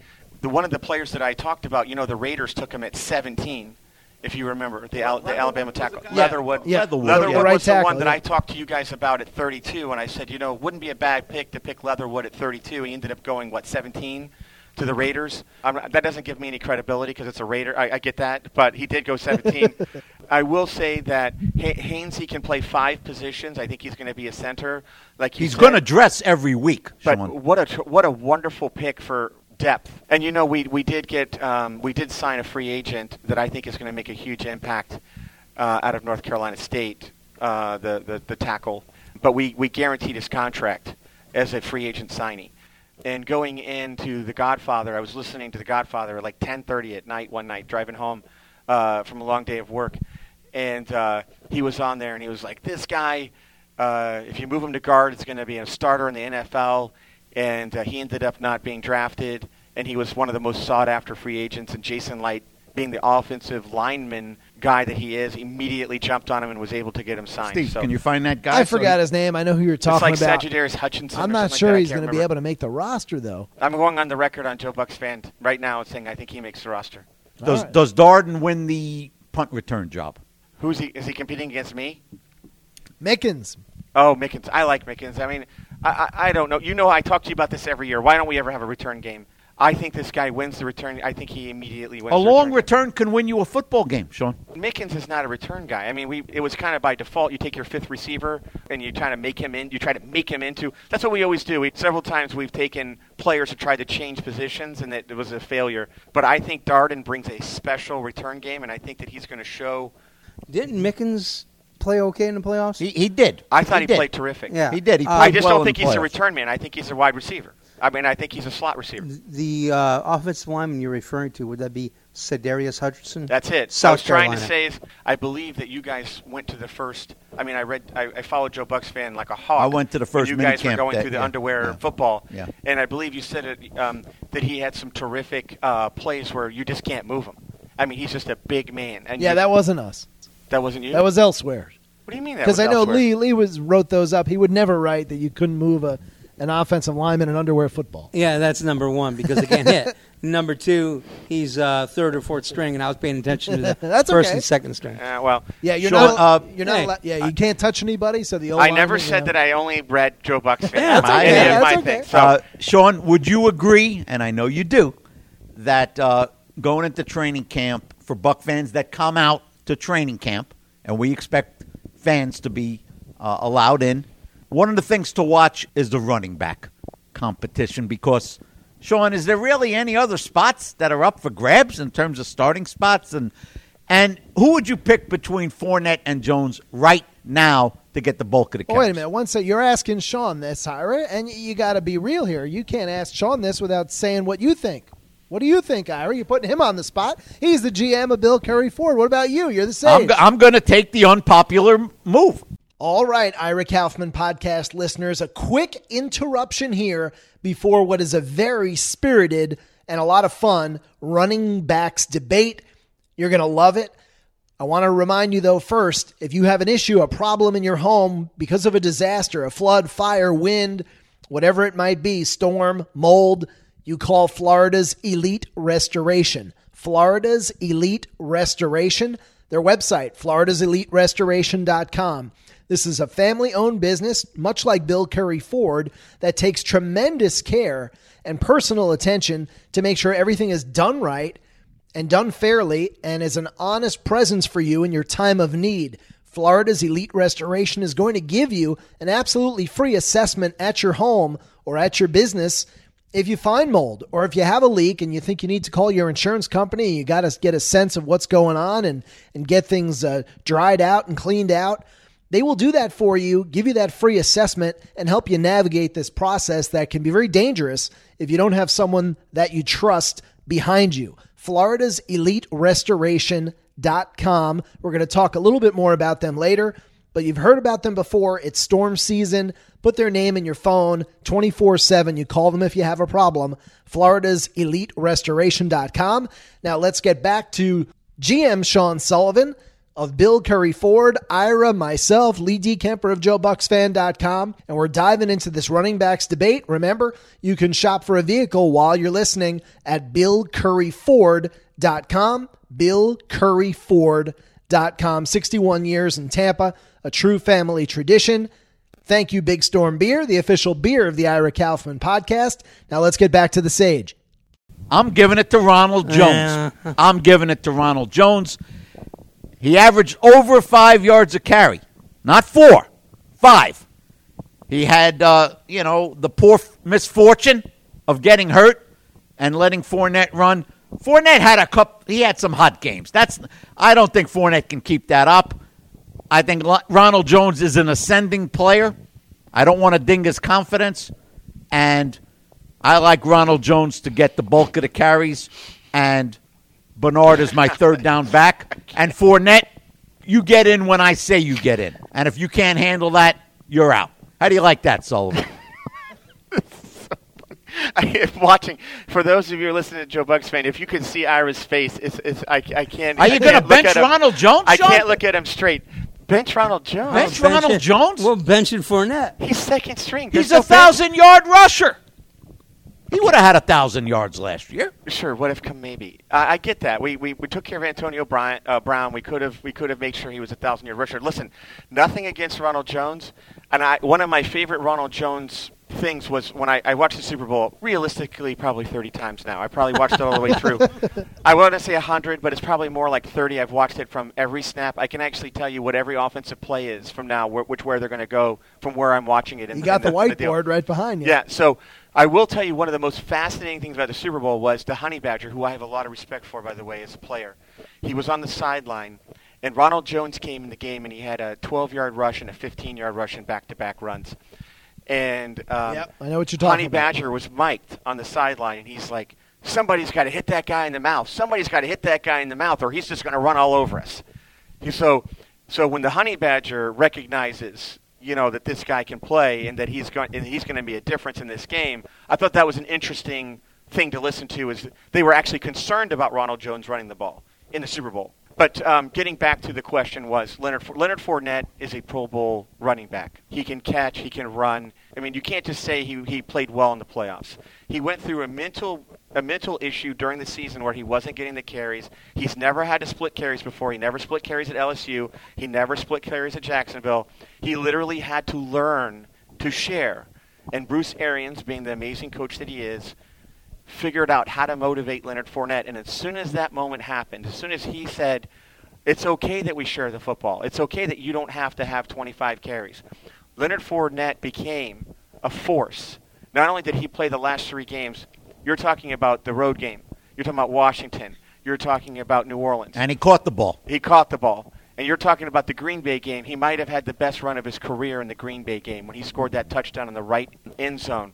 the one of the players that I talked about, you know, the Raiders took him at seventeen, if you remember, the, Al- the Alabama tackle. Yeah. Leatherwood. Yeah. Leatherwood. Leatherwood Yeah, right was the tackle, one that yeah. I talked to you guys about at thirty-two, and I said, you know, it wouldn't be a bad pick to pick Leatherwood at thirty-two. He ended up going, what, seventeen to the Raiders? I'm, that doesn't give me any credibility because it's a Raider. I, I get that, but he did go seventeen. I will say that H- Hainsey can play five positions. I think he's going to be a center. Like you He's said. going to dress every week, But Sean. what a what a wonderful pick for depth. And you know, we we did get um, we did sign a free agent that I think is going to make a huge impact uh, out of North Carolina State, uh, the, the the tackle. But we we guaranteed his contract as a free agent signing. And going into The Godfather, I was listening to The Godfather at like ten thirty at night one night, driving home uh, from a long day of work, and uh, he was on there, and he was like, "This guy, uh, if you move him to guard, it's going to be a starter in the N F L." And uh, he ended up not being drafted, and he was one of the most sought-after free agents. And Jason Light, being the offensive lineman guy that he is, immediately jumped on him and was able to get him signed. Steve, so can you find that guy? I So forgot he- his name. I know who you're it's talking like about. Sagittarius Hutchinson. I'm or not something sure like that. I he's can't going to be remember. able to make the roster, though. I'm going on the record on Joe Buck's fan right now and saying I think he makes the roster. Does All right. Does Darden win the punt return job? Who's he? Is he competing against me? Mickens. Oh, Mickens. I like Mickens. I mean, I, I I don't know. You know, I talk to you about this every year. Why don't we ever have a return game? I think this guy wins the return. I think he immediately wins. A the long return. return can win you a football game, Sean. Mickens is not a return guy. I mean, we it was kind of by default. You take your fifth receiver and you try to make him in. You try to make him into. That's what we always do. We, several times we've taken players who tried to change positions and it was a failure. But I think Darden brings a special return game, and I think that he's going to show. Didn't Mickens play okay in the playoffs? He he did. I thought he, did. played terrific. Yeah. He did. He Uh, played I just well don't in think the he's a playoffs. return man. I think he's a wide receiver. I mean, I think he's a slot receiver. The uh, offensive lineman you're referring to, would that be Cedarius Hutchinson? That's it. South I was trying Carolina. to say is I believe that you guys went to the first. I mean, I read, I, I followed Joe Buck's fan like a hawk. I went to the first when you guys were minicamp going that- through the yeah, underwear yeah. football. Yeah. And I believe you said it, um, that he had some terrific uh, plays where you just can't move him. I mean, he's just a big man. And Yeah, you, that wasn't us. that wasn't you. That was elsewhere. What do you mean that? Because was I know elsewhere? Lee Lee was wrote those up. He would never write that you couldn't move a an offensive lineman in underwear football. Yeah, that's number one because it can't hit. Number two, he's uh, third or fourth string, and I was paying attention to the That's first okay. and second string. Uh, well, Yeah, you're Sean, not. uh, you're not. hey, allowed, yeah, you can't touch anybody. So the old I never lineman, said you that know. I only read Joe Buck's fan. Yeah, my, that's okay. any of That's my okay. things. So, Uh, Sean, would you agree, and I know you do, that uh, going into training camp for Buck fans that come out to training camp, and we expect fans to be uh, allowed in, one of the things to watch is the running back competition because, Sean, is there really any other spots that are up for grabs in terms of starting spots? And and who would you pick between Fournette and Jones right now to get the bulk of the Oh, catch? wait a minute. One second. You're asking Sean this, Ira, and you got to be real here. You can't ask Sean this without saying what you think. What do you think, Ira? You're putting him on the spot. He's the G M of Bill Curry Ford. What about you? You're the sage. I'm, go- I'm going to take the unpopular move. All right, Ira Kaufman podcast listeners, a quick interruption here before what is a very spirited and a lot of fun running backs debate. You're going to love it. I want to remind you, though, first, if you have an issue, a problem in your home because of a disaster, a flood, fire, wind, whatever it might be, storm, mold, you call Florida's Elite Restoration. Florida's Elite Restoration. Their website, floridas elite restoration dot com. This is a family-owned business, much like Bill Curry Ford, that takes tremendous care and personal attention to make sure everything is done right and done fairly and is an honest presence for you in your time of need. Florida's Elite Restoration is going to give you an absolutely free assessment at your home or at your business if you find mold or if you have a leak and you think you need to call your insurance company. You got to get a sense of what's going on and, and get things uh, dried out and cleaned out. They will do that for you, give you that free assessment, and help you navigate this process that can be very dangerous if you don't have someone that you trust behind you. Florida's Elite Restoration dot com. We're going to talk a little bit more about them later, but you've heard about them before. It's storm season. Put their name in your phone twenty-four seven. You call them if you have a problem. Florida's Elite Restoration dot com. Now let's get back to G M Sean Sullivan. of Bill Curry Ford, Ira, myself, Lee D. Kemper of Joe Bucks Fan dot com, and we're diving into this running backs debate. Remember, you can shop for a vehicle while you're listening at Bill Curry Ford dot com, Bill Curry Ford dot com. sixty-one years in Tampa, a true family tradition. Thank you, Big Storm Beer, the official beer of the Ira Kaufman podcast. Now let's get back to the Sage. I'm giving it to Ronald Jones. Uh. I'm giving it to Ronald Jones. He averaged over five yards a carry. Not four, five. He had, uh, you know, the poor misfortune of getting hurt and letting Fournette run. Fournette had a couple, he had some hot games. That's, I don't think Fournette can keep that up. I think Ronald Jones is an ascending player. I don't want to ding his confidence. And I like Ronald Jones to get the bulk of the carries, and Bernard is my third down back. And Fournette, you get in when I say you get in. And if you can't handle that, you're out. How do you like that, Sullivan? I am watching. For those of you who are listening to Joe Bucks Fan, if you could see Ira's face, it's, it's I, I can't. Are you going to bench Ronald Jones, I Sean? can't look at him straight. Bench Ronald Jones. Bench Bench Ronald it. Jones? Well, bench it Fournette. He's second string. He's There's a no bench. thousand-yard rusher. He would have had a thousand yards last year. Sure, what if come maybe? I, I get that. We, we we took care of Antonio Brown. Uh, Brown. We could have we could have made sure he was a thousand yard rusher. Listen, nothing against Ronald Jones, and I one of my favorite Ronald Jones things was when I, I watched the Super Bowl. Realistically, probably thirty times now. I probably watched it all the way through. I want to say a hundred, but it's probably more like thirty. I've watched it from every snap. I can actually tell you what every offensive play is from now, wh- which where they're going to go from where I'm watching it. In, You got in the, in deal. whiteboard right behind you. Yeah, so I will tell you one of the most fascinating things about the Super Bowl was the Honey Badger, who I have a lot of respect for, by the way, as a player. He was on the sideline, and Ronald Jones came in the game, and he had a twelve-yard rush and a fifteen-yard rush in back-to-back runs. And um, Yep, I know what you're talking Honey about. Badger was mic'd on the sideline, and he's like, somebody's got to hit that guy in the mouth. Somebody's got to hit that guy in the mouth, or he's just going to run all over us. He, so, so when the Honey Badger recognizes, you know, that this guy can play and that he's going and he's going to be a difference in this game, I thought that was an interesting thing to listen to. Is they were actually concerned about Ronald Jones running the ball in the Super Bowl. But um, getting back to the question was Leonard Leonard Fournette is a Pro Bowl running back. He can catch, he can run. I mean, you can't just say he he played well in the playoffs. He went through a mental a mental issue during the season where he wasn't getting the carries. He's never had to split carries before. He never split carries at L S U. He never split carries at Jacksonville. He literally had to learn to share. And Bruce Arians, being the amazing coach that he is, figured out how to motivate Leonard Fournette. And as soon as that moment happened, as soon as he said, it's okay that we share the football. It's okay that you don't have to have twenty-five carries. Leonard Fournette became a force. Not only did he play the last three games, you're talking about the road game. You're talking about Washington. You're talking about New Orleans. And he caught the ball. He caught the ball. And you're talking about the Green Bay game. He might have had the best run of his career in the Green Bay game when he scored that touchdown in the right end zone.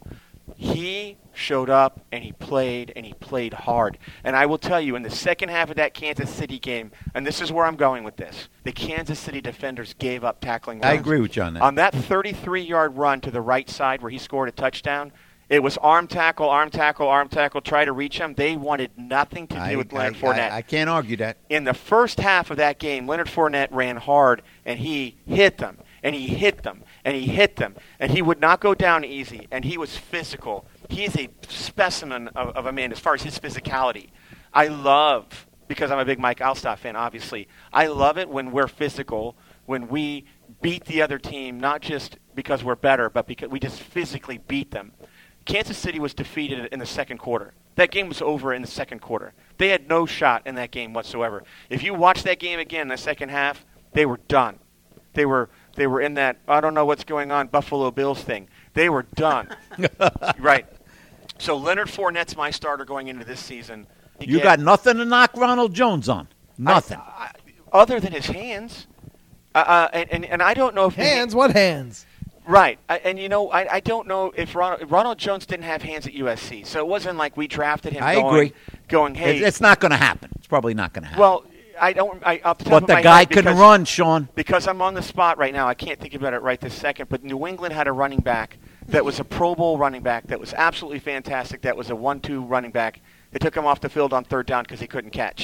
He showed up, and he played, and he played hard. And I will tell you, in the second half of that Kansas City game, and this is where I'm going with this, the Kansas City defenders gave up tackling runs. I agree with you on that. On that thirty-three-yard run to the right side where he scored a touchdown, it was arm tackle, arm tackle, arm tackle, try to reach him. They wanted nothing to do I, with Leonard I, Fournette. I, I can't argue that. In the first half of that game, Leonard Fournette ran hard, and he hit them, and he hit them, and he hit them, and he would not go down easy, and he was physical. He is a specimen of, of a man as far as his physicality. I love, because I'm a big Mike Alstott fan, obviously, I love it when we're physical, when we beat the other team, not just because we're better, but because we just physically beat them. Kansas City was defeated in the second quarter. That game was over in the second quarter. They had no shot in that game whatsoever. If you watch that game again in the second half, they were done. They were they were in that, I don't know what's going on, Buffalo Bills thing. They were done. Right. So Leonard Fournette's my starter going into this season. You Again, got nothing to knock Ronald Jones on. Nothing. I, I, other than his hands. Uh, uh, and, and, and I don't know if the Hands? What hands? Right. I, and, you know, I, I don't know if Ronald, Ronald Jones didn't have hands at U S C. So it wasn't like we drafted him I going, agree. going, hey. It- it's not going to happen. It's probably not going to happen. Well, I don't. I, off the top but of the my guy head, can because, run, Sean. Because I'm on the spot right now. I can't think about it right this second. But New England had a running back that was a Pro Bowl running back that was absolutely fantastic. That was a one two running back. They took him off the field on third down because he couldn't catch.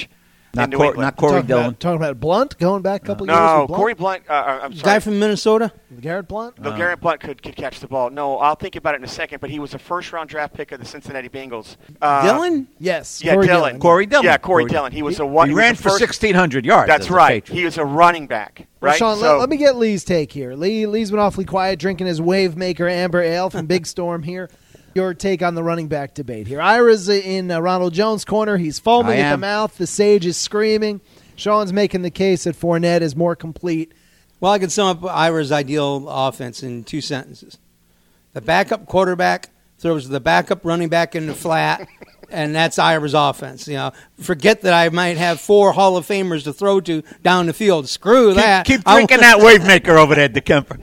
Not, in New Cor- England. not Corey talking Dillon. About, talking about Blunt going back a couple years. No, with Blunt? Corey Blunt. Uh, uh, I'm sorry. Guy from Minnesota? Garrett Blunt. No, Garrett Blunt could, could catch the ball. No, I'll think about it in a second, but he was a first-round draft pick of the Cincinnati Bengals. Uh, Dylan? Yes. Yeah, Corey Dillon. Corey Dillon. Yeah, Corey, Corey Dillon. He was a one. He was ran the for first- sixteen hundred yards. That's as a right. Patriot. He was a running back. Well, Right. Sean, so, let, let me get Lee's take here. Lee, Lee's been awfully quiet, drinking his Wave Maker Amber Ale from Big Storm here. Your take on the running back debate here. Ira's in uh, Ronald Jones' corner. He's foaming I at the am. mouth. The Sage is screaming. Sean's making the case that Fournette is more complete. Well, I can sum up Ira's ideal offense in two sentences. The backup quarterback throws the backup running back in the flat, and that's Ira's offense. You know, forget that I might have four Hall of Famers to throw to down the field. Screw Keep, that. keep I drinking want- that wave maker over there, DeKemper.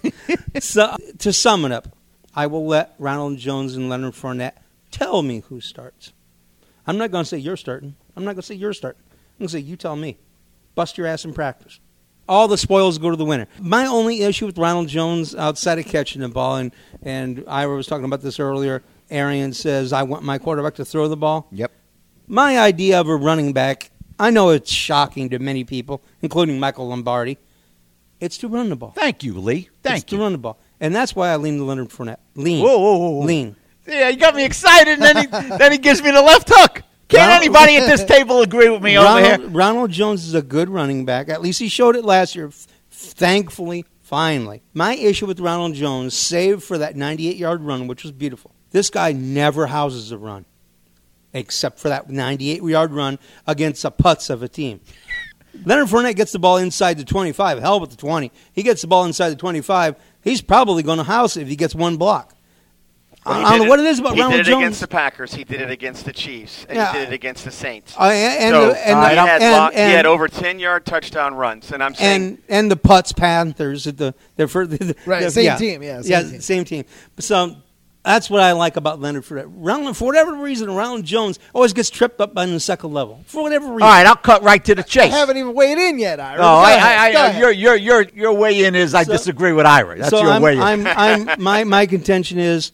So, to sum it up, I will let Ronald Jones and Leonard Fournette tell me who starts. I'm not going to say you're starting. I'm not going to say you're starting. I'm going to say you tell me. Bust your ass in practice. All the spoils go to the winner. My only issue with Ronald Jones outside of catching the ball, and, and Ira was talking about this earlier, Arian says, I want my quarterback to throw the ball. Yep. My idea of a running back, I know it's shocking to many people, including Michael Lombardi, it's to run the ball. Thank you, Lee. Thank it's you. to run the ball. And that's why I lean to Leonard Fournette. Lean. Whoa, whoa, whoa, whoa. Lean. Yeah, you got me excited, and then he, then he gives me the left hook. Can't Ronald- anybody at this table agree with me over Ronald, here? Ronald Jones is a good running back. At least he showed it last year. F- Thankfully, finally. My issue with Ronald Jones, save for that ninety-eight-yard run, which was beautiful. This guy never houses a run, except for that ninety-eight-yard run against a putz of a team. Leonard Fournette gets the ball inside the twenty-five. Hell with the twenty. He gets the ball inside the twenty-five. He's probably going to house it if he gets one block. Well, he I don't did know what it is about he Ronald did it Jones. against the Packers. He did it against the Chiefs. And Yeah. he did it against the Saints. Uh, and, so the, and, he, the, had and, long, and, he had over ten-yard touchdown runs. And I'm saying and and the Putz Panthers at the their first Right, the- same yeah. team, yeah, same yeah, team. same team. So that's what I like about Leonard Fournette. Ronald, for whatever reason, Ronald Jones always gets tripped up on the second level. For whatever reason, All right, I'll cut right to the I chase. haven't even weighed in yet, Ira. No, Go I, ahead, I, go I, ahead. your, your, your, your way in is I So- disagree with Ira. That's so your I'm, way in. I'm, I'm, my my contention is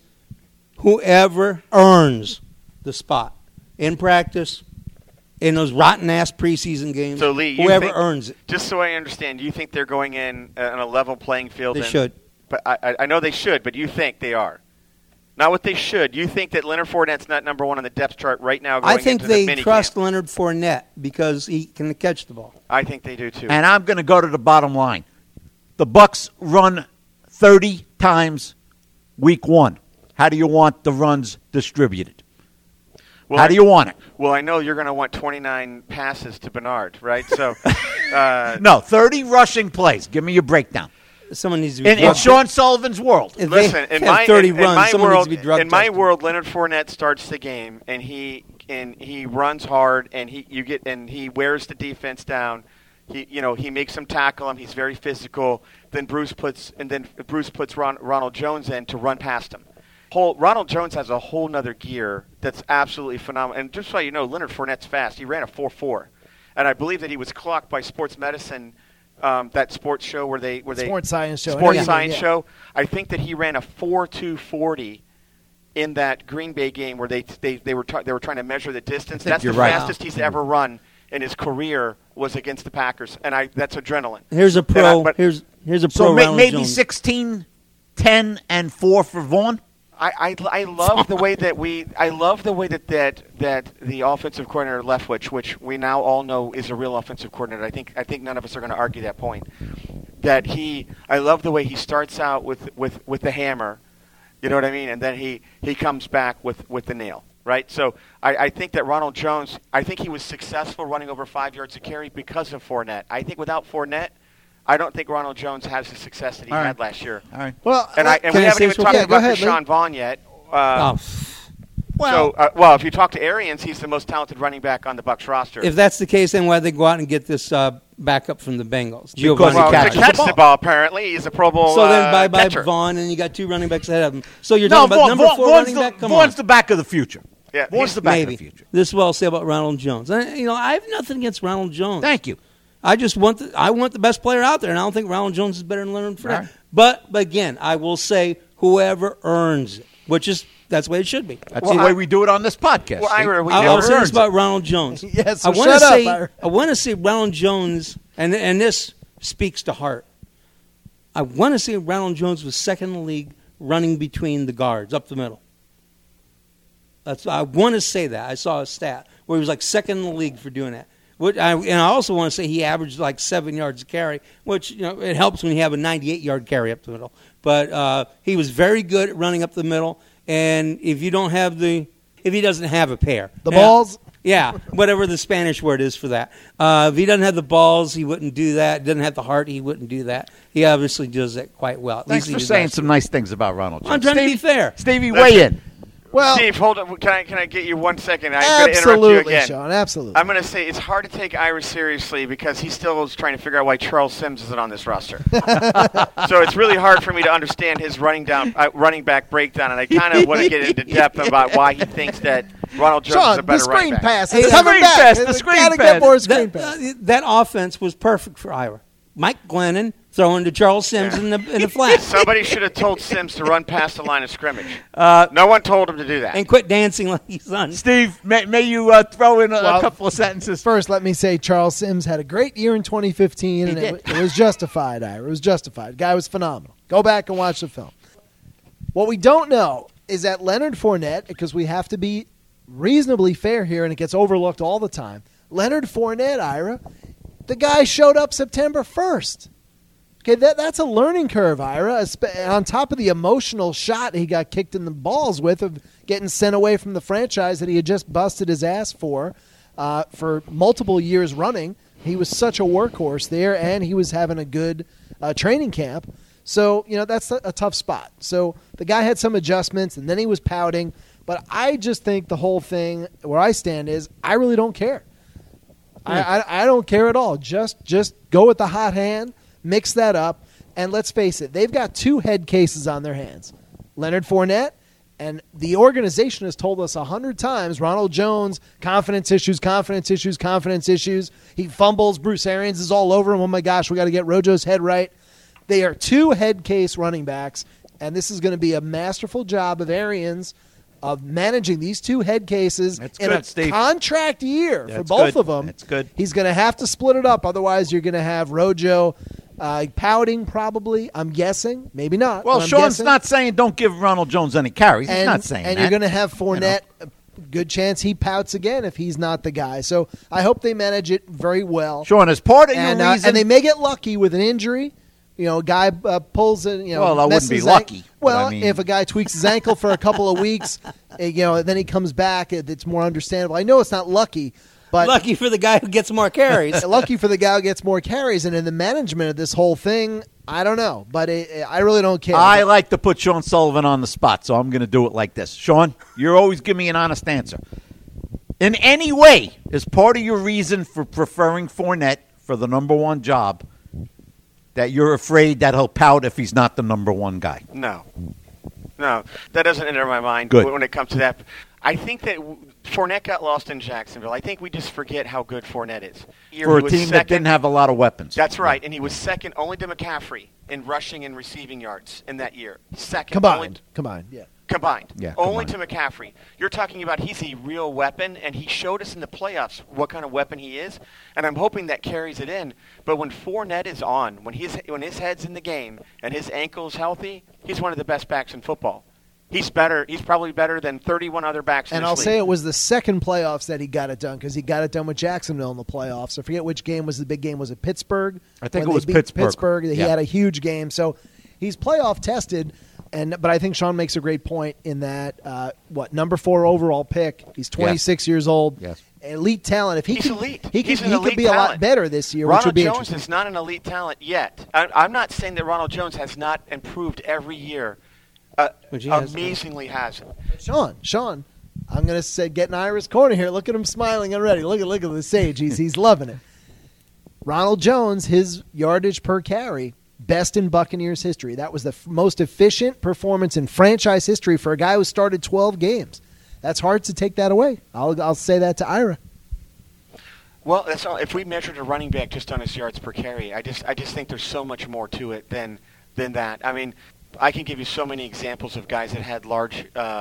whoever earns the spot in practice in those rotten ass preseason games. So, Lee, you whoever think- earns it, just so I understand, you think they're going in uh, on a level playing field? they and- should. But I, I- I know they should, but you think they are. Not what they should. You think that Leonard Fournette's not number one on the depth chart right now going I think into they the minicamp? trust Leonard Fournette because he can catch the ball. I think they do, too. And I'm going to go to the bottom line. The Bucks run thirty times week one. How do you want the runs distributed? well, How do you want it? Well, I know you're going to want twenty-nine passes to Bernard, right? So, uh, No, thirty rushing plays. Give me your breakdown. Someone needs to be In, in drugged. Sean Sullivan's world. If listen, they in have my thirty in, runs, in my someone world, needs to be drug in my tested. world, Leonard Fournette starts the game and he and he runs hard and he you get and he wears the defense down. He you know he makes them tackle him. He's very physical. Then Bruce puts and then Bruce puts Ron, Ronald Jones in to run past him. Whole, Ronald Jones has a whole nother gear that's absolutely phenomenal. And just so you know, Leonard Fournette's fast. He ran a four four, and I believe that he was clocked by Sports Medicine. Um, that sports show where they where they Sports Science Show. I know Sports you mean, Science yeah. Show. I think that he ran a four two forty in that Green Bay game where they they, they were try, they were trying to measure the distance. I think That's you're the right. fastest he's ever run in his career was against the Packers, and I that's adrenaline. Here's a And pro. I- but here's here's a pro. So may, Ronald maybe Jones. sixteen, ten, and four for Vaughn? I, I, I love the way that we I love the way that, that that the offensive coordinator Leftwich, which we now all know is a real offensive coordinator. I think I think none of us are going to argue that point. That he I love the way he starts out with, with, with the hammer, you know what I mean, and then he, he comes back with, with the nail. Right? So I, I think that Ronald Jones I think he was successful running over five yards a carry because of Fournette. I think without Fournette, I don't think Ronald Jones has the success that he All right. had last year. All right. Well, And, I, and Can we I haven't say even something? talked Yeah, go about ahead, Deshaun Lee. Vaughn yet. Uh, Oh, Well, so, uh, well, if you talk to Arians, he's the most talented running back on the Bucs roster. if that's the case, then why'd they go out and get this uh, backup from the Bengals? Because Giovanni he well, to catches Cash. catch the the ball. ball, apparently, he's a Pro Bowl So then uh, bye bye catcher. Vaughn, and you got two running backs ahead of him. So you're no, talking about Vaughn, number Vaughn, four Vaughn's, running the, back. Come Vaughn's on, the back of the future. Yeah, Vaughn's he's- the back maybe of the future. this is what I'll say about Ronald Jones. I, you know, I have nothing against Ronald Jones. Thank you. I just want the, I want the best player out there, and I don't think Ronald Jones is better than Leonard Fournette. All right. But, but again, I will say whoever earns it, which is that's the way it should be. That's Well, the way I- we do it on this podcast. Well, see? Ira, we I, never I'll say earns this it. about Ronald Jones. Yes, so I want shut to up, say Ira. I want to see Ronald Jones, and and this speaks to heart. I want to see Ronald Jones was second in the league running between the guards up the middle. That's I want to say that. I saw a stat where he was like second in the league for doing that. Which I, and I also want to say he averaged like seven yards a carry, which you know it helps when you have a ninety-eight yard carry up the middle. But uh, he was very good at running up the middle. And if you don't have the, if he doesn't have a pair, The now- balls. yeah, whatever the Spanish word is for that. Uh, if he doesn't have the balls, he wouldn't do that. Doesn't have the heart, he wouldn't do that. He obviously does it quite well. At Thanks least he for does saying that. some nice things about Ronald Jones. I'm trying to be Stevie- fair. Stevie, weigh in. Well, Steve, hold on. Can I can I get you one second? I'm going to interrupt you absolutely, again. Sean. Absolutely. I'm going to say it's hard to take Ira seriously because he still is trying to figure out why Charles Sims isn't on this roster. So it's really hard for me to understand his running down, uh, running back breakdown, and I kind of want to get into depth about why he thinks that Ronald Jones is Sean, a the better running screen back. pass Hey, is the coming screen back. pass, the We screen gotta pass. get more screen That, pass. uh, that offense was perfect for Ira. Mike Glennon throwing to Charles Sims in the in the flat. Somebody should have told Sims to run past the line of scrimmage. Uh, No one told him to do that. And quit dancing like he's on. Steve, may, may you uh, throw in a, Well, a couple of sentences? First, let me say Charles Sims had a great year in twenty fifteen, and He it, did. it was justified, Ira. It was justified. Guy was phenomenal. Go back and watch the film. What we don't know is that Leonard Fournette, because we have to be reasonably fair here, and it gets overlooked all the time. Leonard Fournette, Ira, the guy showed up September first. Okay, that that's a learning curve, Ira. esp- On top of the emotional shot he got kicked in the balls with of getting sent away from the franchise that he had just busted his ass for uh, for multiple years running. He was such a workhorse there, and he was having a good uh, training camp. So, you know, that's a, a tough spot. So the guy had some adjustments, and then he was pouting. But I just think the whole thing, where I stand is, I really don't care. I, I, I don't care at all. Just just go with the hot hand, mix that up, and let's face it, they've got two head cases on their hands. Leonard Fournette, and the organization has told us a hundred times, Ronald Jones, confidence issues, confidence issues, confidence issues. He fumbles. Bruce Arians is all over him. Oh, my gosh, we got to get Rojo's head right. They are two head case running backs, and this is going to be a masterful job of Arians of managing these two head cases That's in good, a Steve. contract year for That's both good. of them. That's good. He's going to have to split it up. Otherwise, you're going to have Rojo uh, pouting probably, I'm guessing. Maybe not. Well, but I'm Sean's guessing. not saying don't give Ronald Jones any carries. He's and, not saying And that. you're going to have Fournette. A good chance he pouts again if he's not the guy. So I hope they manage it very well. Sean, as part of and, your uh, reason, and they may get lucky with an injury. You know, a guy uh, pulls it. You know, Well, I wouldn't messes be his lucky, an- but Well, I mean- if a guy tweaks his ankle for a couple of weeks, uh, you know, then he comes back, it, it's more understandable. I know it's not lucky, but Lucky for the guy who gets more carries. lucky for the guy who gets more carries. And in the management of this whole thing, I don't know, but it, I really don't care. I like to put Sean Sullivan on the spot, so I'm going to do it like this. Sean, you're always giving me an honest answer. In any way, is part of your reason for preferring Fournette for the number one job that you're afraid that he'll pout if he's not the number one guy? No. No, that doesn't enter my mind Good. when it comes to that. I think that Fournette got lost in Jacksonville. I think we just forget how good Fournette is. Year For he a was team that second- didn't have a lot of weapons. That's right, and he was second only to McCaffrey in rushing and receiving yards in that year. Second combined, only combined, yeah. combined. Yeah, only combined. to McCaffrey. You're talking about he's a real weapon, and he showed us in the playoffs what kind of weapon he is, and I'm hoping that carries it in. But when Fournette is on, when his when his head's in the game and his ankle's healthy, he's one of the best backs in football. He's better. He's probably better than thirty-one other backs in And this I'll league. say it was the second playoffs that he got it done because he got it done with Jacksonville in the playoffs. I forget which game was the big game. Was it Pittsburgh? I think When it they was beat Pittsburgh. Pittsburgh. He Yeah. had a huge game. So he's playoff tested. And but I think Sean makes a great point in that uh, what number four overall pick. He's twenty-six years old. Yes. Elite talent. If he He's could, elite. he could, He's an he could elite be a lot talent. better this year, which would Ronald be Jones interesting. is not an elite talent yet. I, I'm not saying that Ronald Jones has not improved every year. Uh, Which he has. amazingly has. Sean, Sean, I'm going to say get in Ira's corner here. Look at him smiling already. Look at look at the sage. He's he's loving it. Ronald Jones, his yardage per carry, best in Buccaneers history. That was the f- most efficient performance in franchise history for a guy who started twelve games. That's hard to take that away. I'll I'll say that to Ira. Well, that's all. If we measured a running back just on his yards per carry, I just I just think there's so much more to it than than that. I mean, I can give you so many examples of guys that had large uh,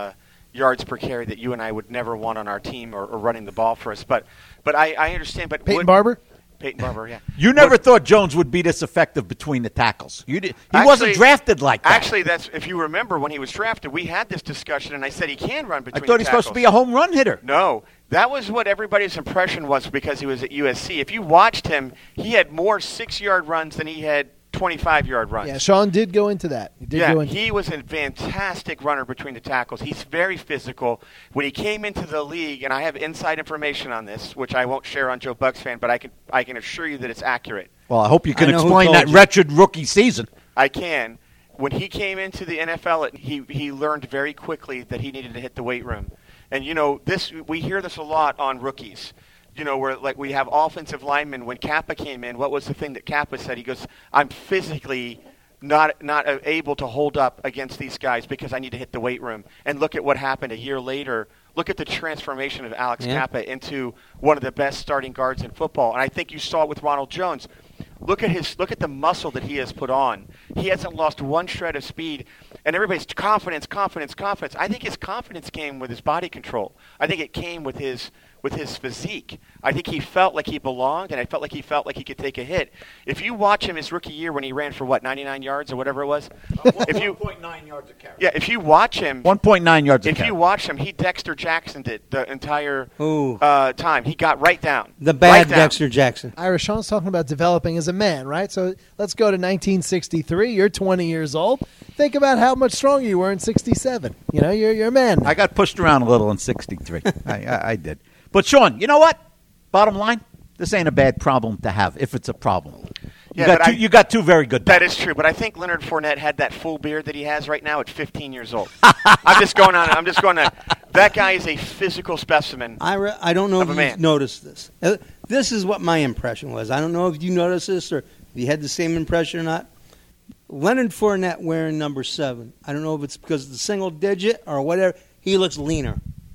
yards per carry that you and I would never want on our team or, or running the ball for us. But but I, I understand. But Peyton would, Barber? Peyton Barber, yeah. You never What- thought Jones would be this effective between the tackles. You did, he Actually- wasn't drafted like that. Actually, that's if you remember when he was drafted, we had this discussion, and I said he can run I between. thought the he's supposed to tackles. be a home run hitter. No, that was what everybody's impression was because he was at U S C. If you watched him, he had more six-yard runs than he had twenty-five-yard runs. Yeah, Sean did go into that. He did yeah, go into he was a fantastic runner between the tackles. He's very physical. When he came into the league, and I have inside information on this, which I won't share on Joe Bucks Fan, but I can I can assure you that it's accurate. Well, I hope you can I know who explain told that you. wretched rookie season. I can. When he came into the N F L, it- he he learned very quickly that he needed to hit the weight room. And you know, this we hear this a lot on rookies. You know, where like we have offensive linemen. When Kappa came in, what was the thing that Kappa said? He goes, "I'm physically not not able to hold up against these guys because I need to hit the weight room." And look at what happened a year later. Look at the transformation of Alex Yeah. Kappa into one of the best starting guards in football. And I think you saw it with Ronald Jones. Look at his look at the muscle that he has put on. He hasn't lost one shred of speed, and everybody's confidence, confidence, confidence. I think his confidence came with his body control. I think it came with his with his physique. I think he felt like he belonged, and I felt like he felt like he could take a hit. If you watch him his rookie year when he ran for what ninety-nine yards or whatever it was, if you one point nine yards a carry. yeah, if you watch him, one point nine yards a if carry. you watch him, he Dexter Jacksoned it the entire Ooh. uh, time. He got right down. The Right bad down. Dexter Jackson. Ira, Sean's talking about developing as a man, right? So let's go to nineteen sixty-three. You're twenty years old. Think about how much stronger you were in sixty-seven. You know, you're, you're a man now. I got pushed around a little in sixty-three. I, I, I did. But, Sean, you know what? Bottom line, this ain't a bad problem to have if it's a problem. You, Yeah, got, but two, I- you got two very good That backs. is true, but I think Leonard Fournette had that full beard that he has right now at fifteen years old. I'm just going on. I'm just going to. That guy is a physical specimen. Ira, I don't know Of if a you've man. noticed this. Uh, This is what my impression was. I don't know if you noticed this or if you had the same impression or not. Leonard Fournette wearing number seven. I don't know if it's because of the single digit or whatever. He looks leaner.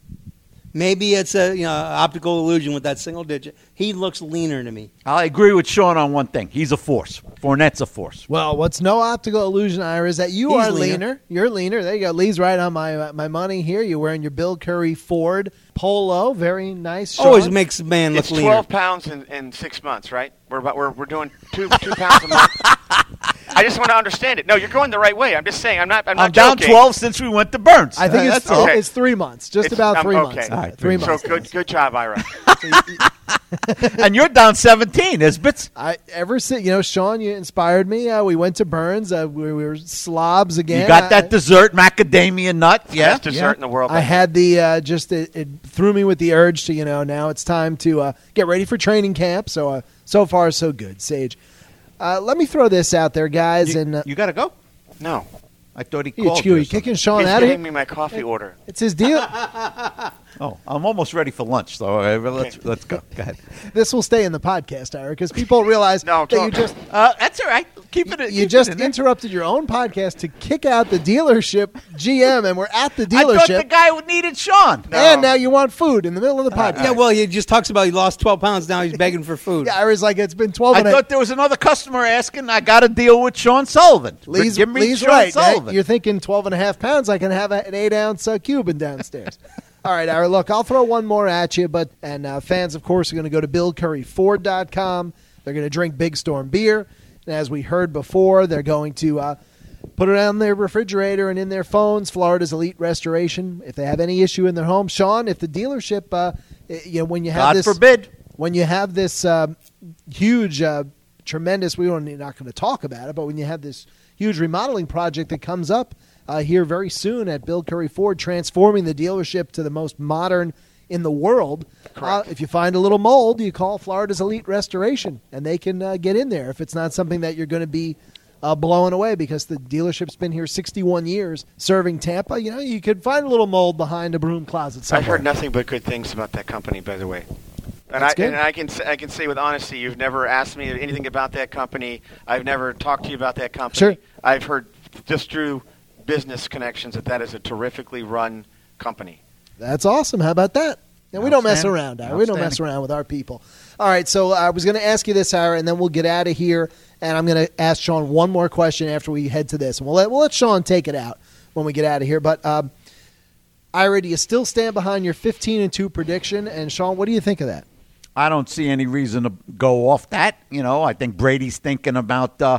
Maybe it's a you know optical illusion with that single digit. He looks leaner to me. I agree with Sean on one thing. He's a force. Fournette's a force. Well, what's no optical illusion, Ira, is that you He's are leaner. leaner. You're leaner. There you go. Lee's right on my uh, my money here. You're wearing your Bill Curry Ford polo. Very nice. Sean. Always makes a man look It's leaner. twelve pounds in, in six months, right? We're about, we're we're doing two two pounds a month. I just want to understand it. No, you're going the right way. I'm just saying. I'm not. I'm not I'm down joking. twelve since we went to Burns. I think Uh, it's, that's all. okay. it's three months. Just It's- about I'm- three okay. months. All right, three three So months. good good job, Ira. And you're down seventeen, Isbits. I ever since you know, Sean, you inspired me. Uh, we went to Burns. Uh, we, we were slobs again. You got I- that dessert, macadamia nut. Yeah, Best dessert yeah. in the world. I had the uh, just it, it threw me with the urge to you know now it's time to uh, get ready for training camp. So uh, so far so good, Sage. Uh, let me throw this out there, guys, You, and uh, you got to go? no. I thought he you, called you, you. or you something. kicking Sean He's out of giving here. me my coffee order. It's his deal. Oh, I'm almost ready for lunch, so uh, let's let's go. Go ahead. This will stay in the podcast, Ira, because people realize No, that you talk- just Uh, that's all right. Keep it. you keep just it in there. interrupted your own podcast to kick out the dealership G M, and we're at the I thought the dealership, guy needed Sean. No. and now you want food in the middle of the podcast. Yeah, well, he just talks about he lost twelve pounds. Now he's begging for food. Yeah, Ira's like it's been twelve I and a thought there was another customer asking. I got to deal with Sean Sullivan. Lee's, Give me Lee's Sean right. Sullivan. You're thinking twelve and a half pounds. I can have a, an eight ounce uh, Cuban downstairs. All right, Ira, look, I'll throw one more at you, but and uh, fans, of course, are going to go to bill curry ford dot com. They're going to drink Big Storm beer. And as we heard before, they're going to uh, put it on their refrigerator and in their phones. Florida's Elite Restoration. If they have any issue in their home, Sean, if the dealership, uh, you know, when you have God this, forbid. when you have this um, huge, uh, tremendous, we don't, we're not going to talk about it, but when you have this huge remodeling project that comes up uh, here very soon at Bill Curry Ford, transforming the dealership to the most modern in the world. Uh, if you find a little mold, you call Florida's Elite Restoration, and they can uh, get in there if it's not something that you're going to be uh, blown away because the dealership's been here sixty-one years serving Tampa. You know, you could find a little mold behind a broom closet somewhere. I've heard nothing but good things about that company, by the way. And That's I good. and I can say- I can say with honesty, you've never asked me anything about that company. I've never talked to you about that company. Sure. I've heard just through business connections that that is a terrifically run company. That's awesome. How about that? And we don't mess Outstanding. around. Ira. We don't mess Outstanding. around with our people. All right, so I was going to ask you this, Ira, and then we'll get out of here. And I'm going to ask Sean one more question after we head to this. And we'll let, we'll let Sean take it out when we get out of here. But um, Ira, do you still stand behind your fifteen and two prediction? And Sean, what do you think of that? I don't see any reason to go off that. You know, I think Brady's thinking about uh,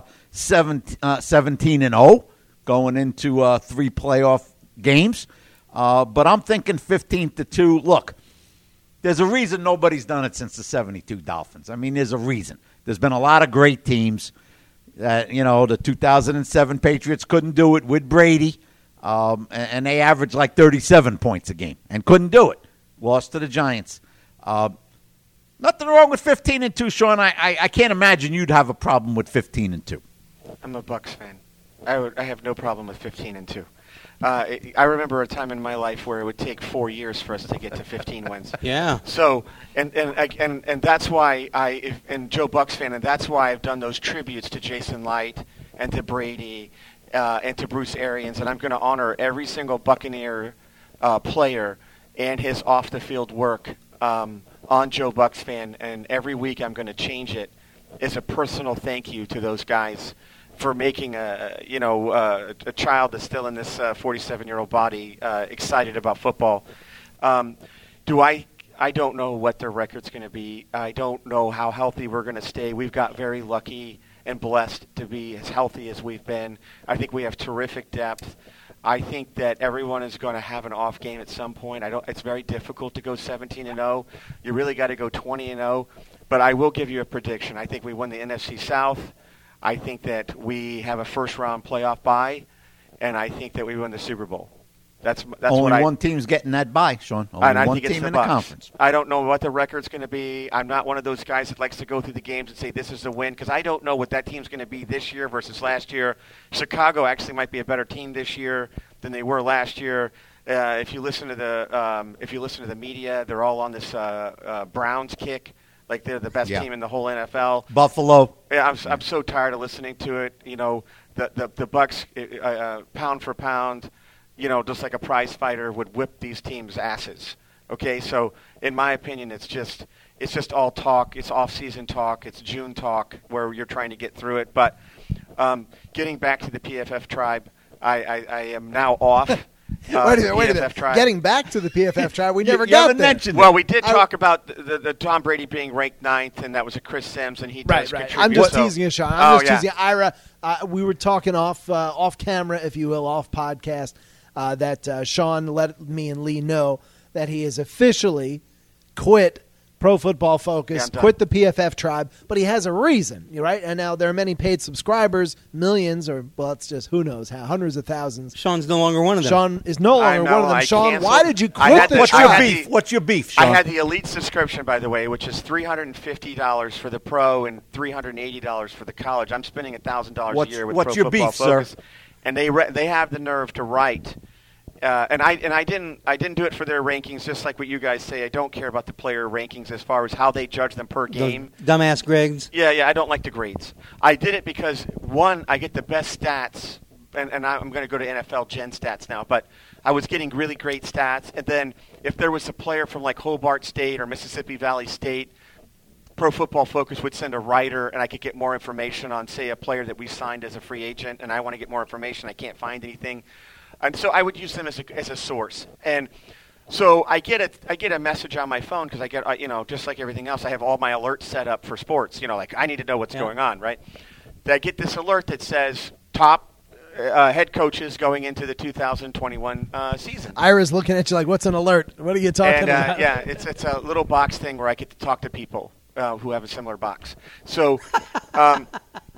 seventeen and oh going into uh, three playoff games. Uh, but I'm thinking fifteen to two. Look, there's a reason nobody's done it since the seventy-two Dolphins. I mean, there's a reason. There's been a lot of great teams. Uh, you know, the two thousand seven Patriots couldn't do it with Brady, um, and, and they averaged like thirty-seven points a game and couldn't do it. Lost to the Giants. Uh, nothing wrong with fifteen and two, Sean. I, I, I can't imagine you'd have a problem with fifteen and two. I'm a Bucs fan. I would. I have no problem with fifteen and two. Uh, I remember a time in my life where it would take four years for us to get to fifteen wins. Yeah. So, and and and and that's why I, if, and Joe Bucs fan, and that's why I've done those tributes to Jason Light and to Brady uh, and to Bruce Arians, and I'm going to honor every single Buccaneer uh, player and his off the field work um, on Joe Bucs fan, and every week I'm going to change it as a personal thank you to those guys for making a you know uh, a child that's still in this forty-seven-year-old body uh, excited about football. Um, do I? I don't know what their record's going to be. I don't know how healthy we're going to stay. We've got very lucky and blessed to be as healthy as we've been. I think we have terrific depth. I think that everyone is going to have an off game at some point. I don't. It's very difficult to go seventeen and oh. You really got to go twenty and oh. But I will give you a prediction. I think we win the N F C South. I think that we have a first-round playoff bye, and I think that we win the Super Bowl. That's that's Only what I, one team's getting that bye, Sean. Only and I one think it's team the in the Bucs. conference. I don't know what the record's going to be. I'm not one of those guys that likes to go through the games and say this is a win because I don't know what that team's going to be this year versus last year. Chicago actually might be a better team this year than they were last year. Uh, if you listen to the um, if you listen to the media, they're all on this uh, uh, Browns kick. Like they're the best Yeah. team in the whole N F L. Buffalo. Yeah, I'm, I'm so tired of listening to it. You know, the the, the Bucs, uh, uh, pound for pound, you know, just like a prize fighter would whip these teams' asses. Okay, so in my opinion, it's just it's just all talk. It's off-season talk. It's June talk where you're trying to get through it. But um, getting back to the P F F tribe, I, I, I am now off. Uh, wait a minute, wait a P F F minute. tribe. Getting back to the P F F tribe, we never you got haven't there. mentioned Well, we did I- talk about the, the, the Tom Brady being ranked ninth, and that was a Chris Sims, and he Right, does right. contribute. I'm just so- teasing you, Sean. I'm Oh, just yeah. teasing you. Ira, uh, we were talking off uh, off camera, if you will, off podcast, uh, that uh, Sean let me and Lee know that he has officially quit Pro Football Focus, Yeah, I'm done. quit the P F F tribe, but he has a reason, right? And now there are many paid subscribers, millions, or, well, it's just who knows how, hundreds of thousands. Sean's no longer one of them. Sean is no I longer know, one of them. I Sean, canceled- why did you I quit had the to- What's I your had tribe? beef? the- What's your beef, I Sean? had the Elite subscription, by the way, which is three hundred fifty dollars for the Pro and three hundred eighty dollars for the college. I'm spending one thousand dollars a What's- year with what's Pro your Football beef, sir? Focus. And they re- they have the nerve to write. Uh, and I and I didn't I didn't do it for their rankings, just like what you guys say. I don't care about the player rankings as far as how they judge them per The game. dumbass Greg's. Yeah, yeah, I don't like the grades. I did it because, one, I get the best stats, and, and I'm going to go to N F L Gen Stats now, but I was getting really great stats. And then if there was a player from like Hobart State or Mississippi Valley State, Pro Football Focus would send a writer, and I could get more information on, say, a player that we signed as a free agent, and I want to get more information. I can't find anything. And so I would use them as a, as a source. And so I get a, I get a message on my phone because I get, uh, you know, just like everything else, I have all my alerts set up for sports. You know, like I need to know what's Yeah. going on, right? I get this alert that says top uh, head coaches going into the two thousand twenty-one uh, season. Ira's looking at you like, what's an alert? What are you talking and, uh, about? yeah, it's it's a little box thing where I get to talk to people uh, who have a similar box. So, um,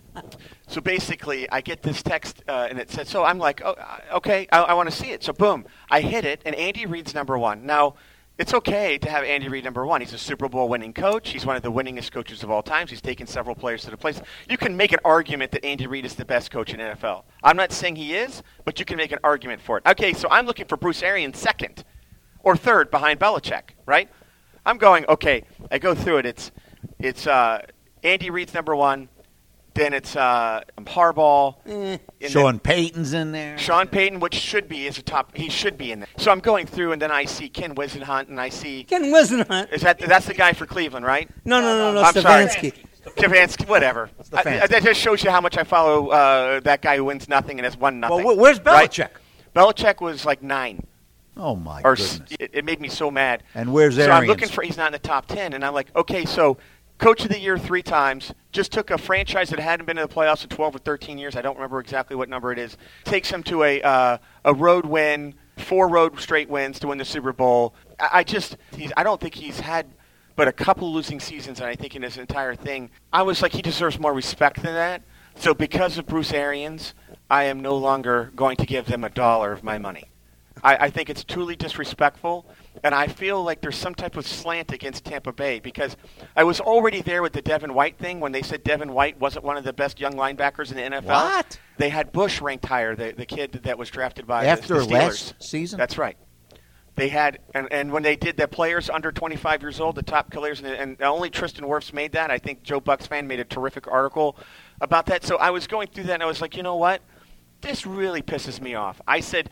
so basically, I get this text uh, and it says, so I'm like, oh, uh, okay, I, I want to see it. So boom, I hit it, and Andy Reid's number one. Now, it's okay to have Andy Reid number one. He's a Super Bowl winning coach. He's one of the winningest coaches of all times. He's taken several players to the place. You can make an argument that Andy Reid is the best coach in N F L. I'm not saying he is, but you can make an argument for it. Okay, so I'm looking for Bruce Arians second or third behind Belichick, right? I'm going, okay, I go through it. It's it's uh, Andy Reid's number one. Then it's uh, Harbaugh. Eh. and Sean then Payton's in there. Sean Payton, which should be is a top. He should be in there. So I'm going through, and then I see Ken Wisenhunt, and I see Ken Wisenhunt. is that that's the guy for Cleveland, right? No, no, no, no, I'm sorry. Stefanski. Stefanski, whatever. I, I, that just shows you how much I follow uh, that guy who wins nothing and has won nothing. Well, wh- where's right? Belichick? Belichick was like nine. Oh, my or goodness. It, it made me so mad. And where's So Arians? I'm looking for, he's not in the top ten, and I'm like, okay, so Coach of the Year three times, just took a franchise that hadn't been in the playoffs in twelve or thirteen years. I don't remember exactly what number it is. Takes him to a uh, a road win, four road straight wins to win the Super Bowl. I, I just, he's, I don't think he's had but a couple losing seasons, and I think in his entire thing, I was like, he deserves more respect than that. So because of Bruce Arians, I am no longer going to give them a dollar of my money. I, I think it's truly disrespectful, and I feel like there's some type of slant against Tampa Bay because I was already there with the Devin White thing when they said Devin White wasn't one of the best young linebackers in the N F L. What? They had Bush ranked higher, the, the kid that was drafted by After the, the Steelers. last season? That's right. They had, and, and when they did the players under twenty-five years old, the top players, and, and only Tristan Wirfs made that. I think Joe Bucks fan made a terrific article about that. So I was going through that, and I was like, you know what? This really pisses me off. I said,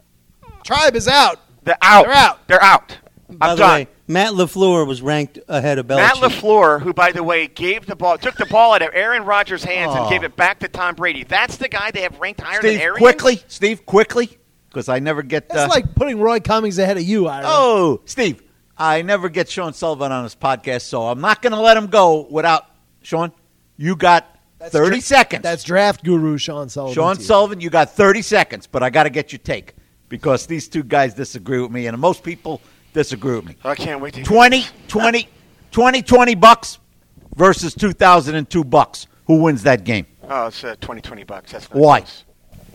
Tribe is out. they're out. They're out. They're out. By I'm the done. way, Matt LaFleur was ranked ahead of Belichick. Matt LaFleur, who, by the way, gave the ball, took the ball out of Aaron Rodgers' hands Oh. and gave it back to Tom Brady. That's the guy they have ranked higher Steve, than Arians? quickly. Steve, quickly. Because I never get... That's uh, like putting Roy Cummings ahead of you, Ira. Oh, Steve, I never get Sean Sullivan on his podcast, so I'm not going to let him go without... Sean, you got That's thirty dra- seconds. That's draft guru Sean Sullivan. Sean to you. Sullivan, you got thirty seconds, but I got to get your take because these two guys disagree with me, and most people disagree with me. I can't wait to hear twenty, this. twenty, twenty, twenty bucks versus two thousand two bucks. Who wins that game? Oh, it's uh, twenty, twenty bucks. That's not Why? close.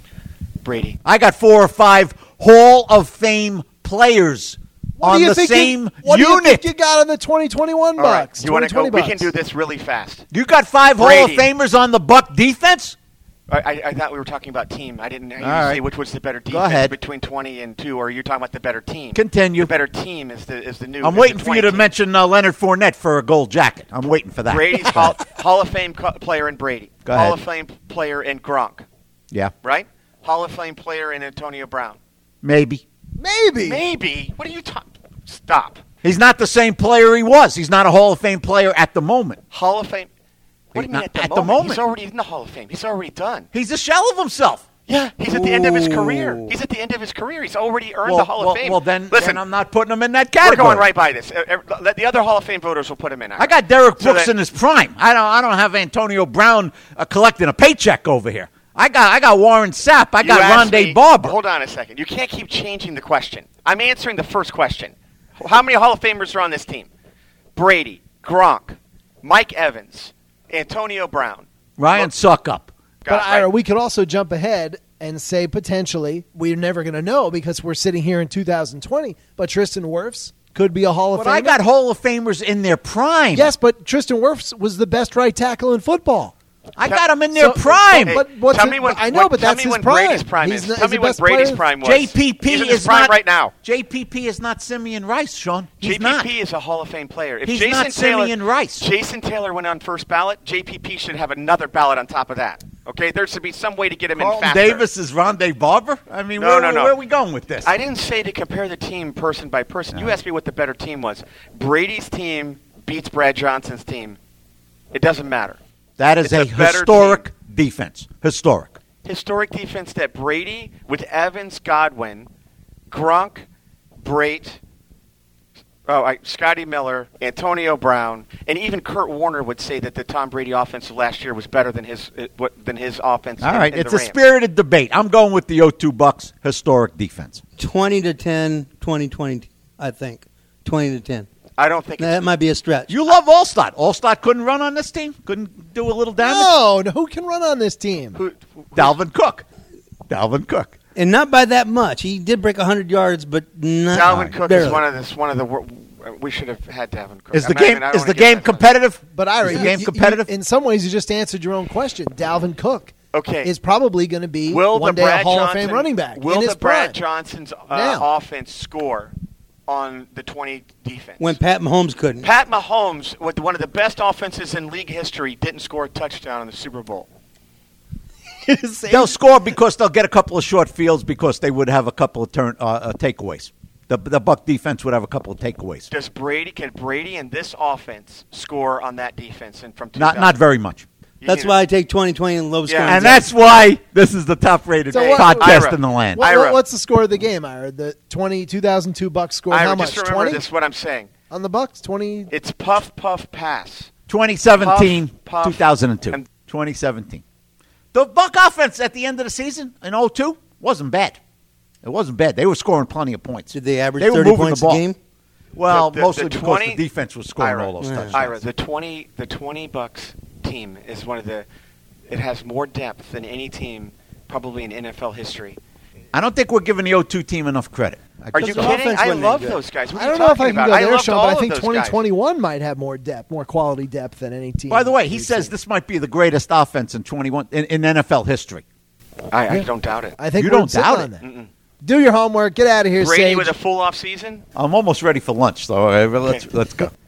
Brady. I got four or five Hall of Fame players What on do you the think same you, what unit. Do you think you got on the twenty twenty-one All right. bucks? You want to go? twenty twenty We can bucks. do this really fast. You got five Hall of Brady. Famers on the Buck defense? I, I, I thought we were talking about team. I didn't, I didn't All right. say which was the better Go defense ahead. between twenty and two, or are you talking about the better team? Continue. The better team is the is the new. I'm is the waiting for you twenty to team. mention uh, Leonard Fournette for a gold jacket. I'm waiting for that. Brady's Hall, Hall of Fame co- player in Brady. Go Hall ahead. of Fame player in Gronk. Yeah, Right? Hall of Fame player in Antonio Brown. maybe. Maybe. Maybe. What are you talking? Stop. He's not the same player he was. He's not a Hall of Fame player at the moment. Hall of Fame. What He's do you mean not- at the, at the moment? moment. He's already in the Hall of Fame. He's already done. He's a shell of himself. Yeah, he's at the end of his career. Ooh. He's at the end of his career. He's already earned well, the Hall well, of Fame. well, then, listen, then I'm not putting him in that we're category. going right by this. Uh, uh, let the other Hall of Fame voters will put him in. I got Derek So Brooks that- in his prime. I don't. I don't have Antonio Brown uh, collecting a paycheck over here. I got. I got Warren Sapp. I You got asked Rondé me- Barber. Hold on a second. You can't keep changing the question. I'm answering the first question. How many Hall of Famers are on this team? Brady, Gronk, Mike Evans, Antonio Brown. Ryan Look- Suckup. But Got it, Ira, right? we could also jump ahead and say potentially we're never going to know because we're sitting here in two thousand twenty. But Tristan Wirfs could be a Hall of But I Famer. got Hall of Famers in their prime. Yes, but Tristan Wirfs was the best right tackle in football. I got him in their So- prime. Hey, But what's tell it- me when, I know, when- but tell that's me his when prime. Brady's prime He's is. the- Tell he's me the when best Brady's player. prime was. J P P He's in his is prime not right now. J P P is not Simeon Rice, Sean. He's J P not. P is a Hall of Fame player. If He's Jason not Taylor, Simeon Rice. Jason Taylor went on first ballot. J P P should have another ballot on top of that. Okay, there should be some way to get him in Carlton faster. Davis is Rondé Barber. I mean, No, where, no, no. where are we going with this? I didn't say to compare the team person by person. You asked me what the better team was. Brady's team beats Brad Johnson's team. It doesn't matter. that is It's a, a better historic defense. Historic. Historic defense that Brady with Evans, Godwin, Gronk, Brait, oh, I, Scotty Miller, Antonio Brown, and even Kurt Warner would say that the Tom Brady offense of last year was better than his uh, what, than his offense. All in- right, in it's the a Rams. spirited debate. I'm going with the oh two Bucks historic defense. twenty to ten, twenty twenty, I think. twenty to ten. I don't think. That It's, might be a stretch. You love Allstott. Allstott couldn't run on this team. Couldn't do a little damage. No, no, who can run on this team? who, who, Dalvin Cook. Dalvin Cook. And not by that much. He did break one hundred yards, but not Dalvin Cook barely. is one of this one of the. wor- We should have had Dalvin Cook. Is the I'm not game even- I don't is wanna the get game that far. competitive? But Ira, is the you- game you- competitive? you- in some ways, you just answered your own question. Dalvin Cook Okay. is probably going to be Will one the day Brad a Hall Johnson, of Fame running back. Will in his the Brad prime. Johnson's uh, Now. offense score on the twenty defense? when Pat Mahomes couldn't. Pat Mahomes, with one of the best offenses in league history, didn't score a touchdown in the Super Bowl. They'll score because they'll get a couple of short fields because they would have a couple of turn uh, uh, takeaways. The the Buck defense would have a couple of takeaways. Does Brady can Brady and this offense score on that defense and from two Not thousand? not very much. That's You- why I take twenty twenty and low scoring. Yeah. And that's why this is the top-rated So what- podcast Ira, in the land. What, Ira. what's the score of the game, Ira? The twenty, two thousand two Bucks scored Ira, how much? just remember twenty this is what I'm saying. on the Bucks? twenty. It's puff, puff, pass. twenty seventeen, Puff, puff, two thousand two. and- twenty seventeen. The Buck offense at the end of the season in oh two wasn't bad. It wasn't bad. They were scoring plenty of points. Did they average They were thirty moving points the a ball. game? Well, The- the- mostly the because twenty the defense was scoring Ira, all those Yeah. touchdowns. Ira, the twenty, the twenty Bucks team is one of the. It has more depth than any team probably in N F L history. I don't think we're giving the oh two team enough credit. I Are think you the so. kidding? offense I wasn't love that good. those guys. What I are you don't know if I talking can about? go there, loved Sean, all but I of think those twenty guys. twenty-one might have more depth, more quality depth than any team. By the way, he we've says seen. this might be the greatest offense in twenty-one in, in N F L history. I, I don't doubt it. I think You we're don't sitting doubt on it? that. Do your homework. Get out of here, Brady Sage. with a full off season. I'm almost ready for lunch, so uh, let's let's go.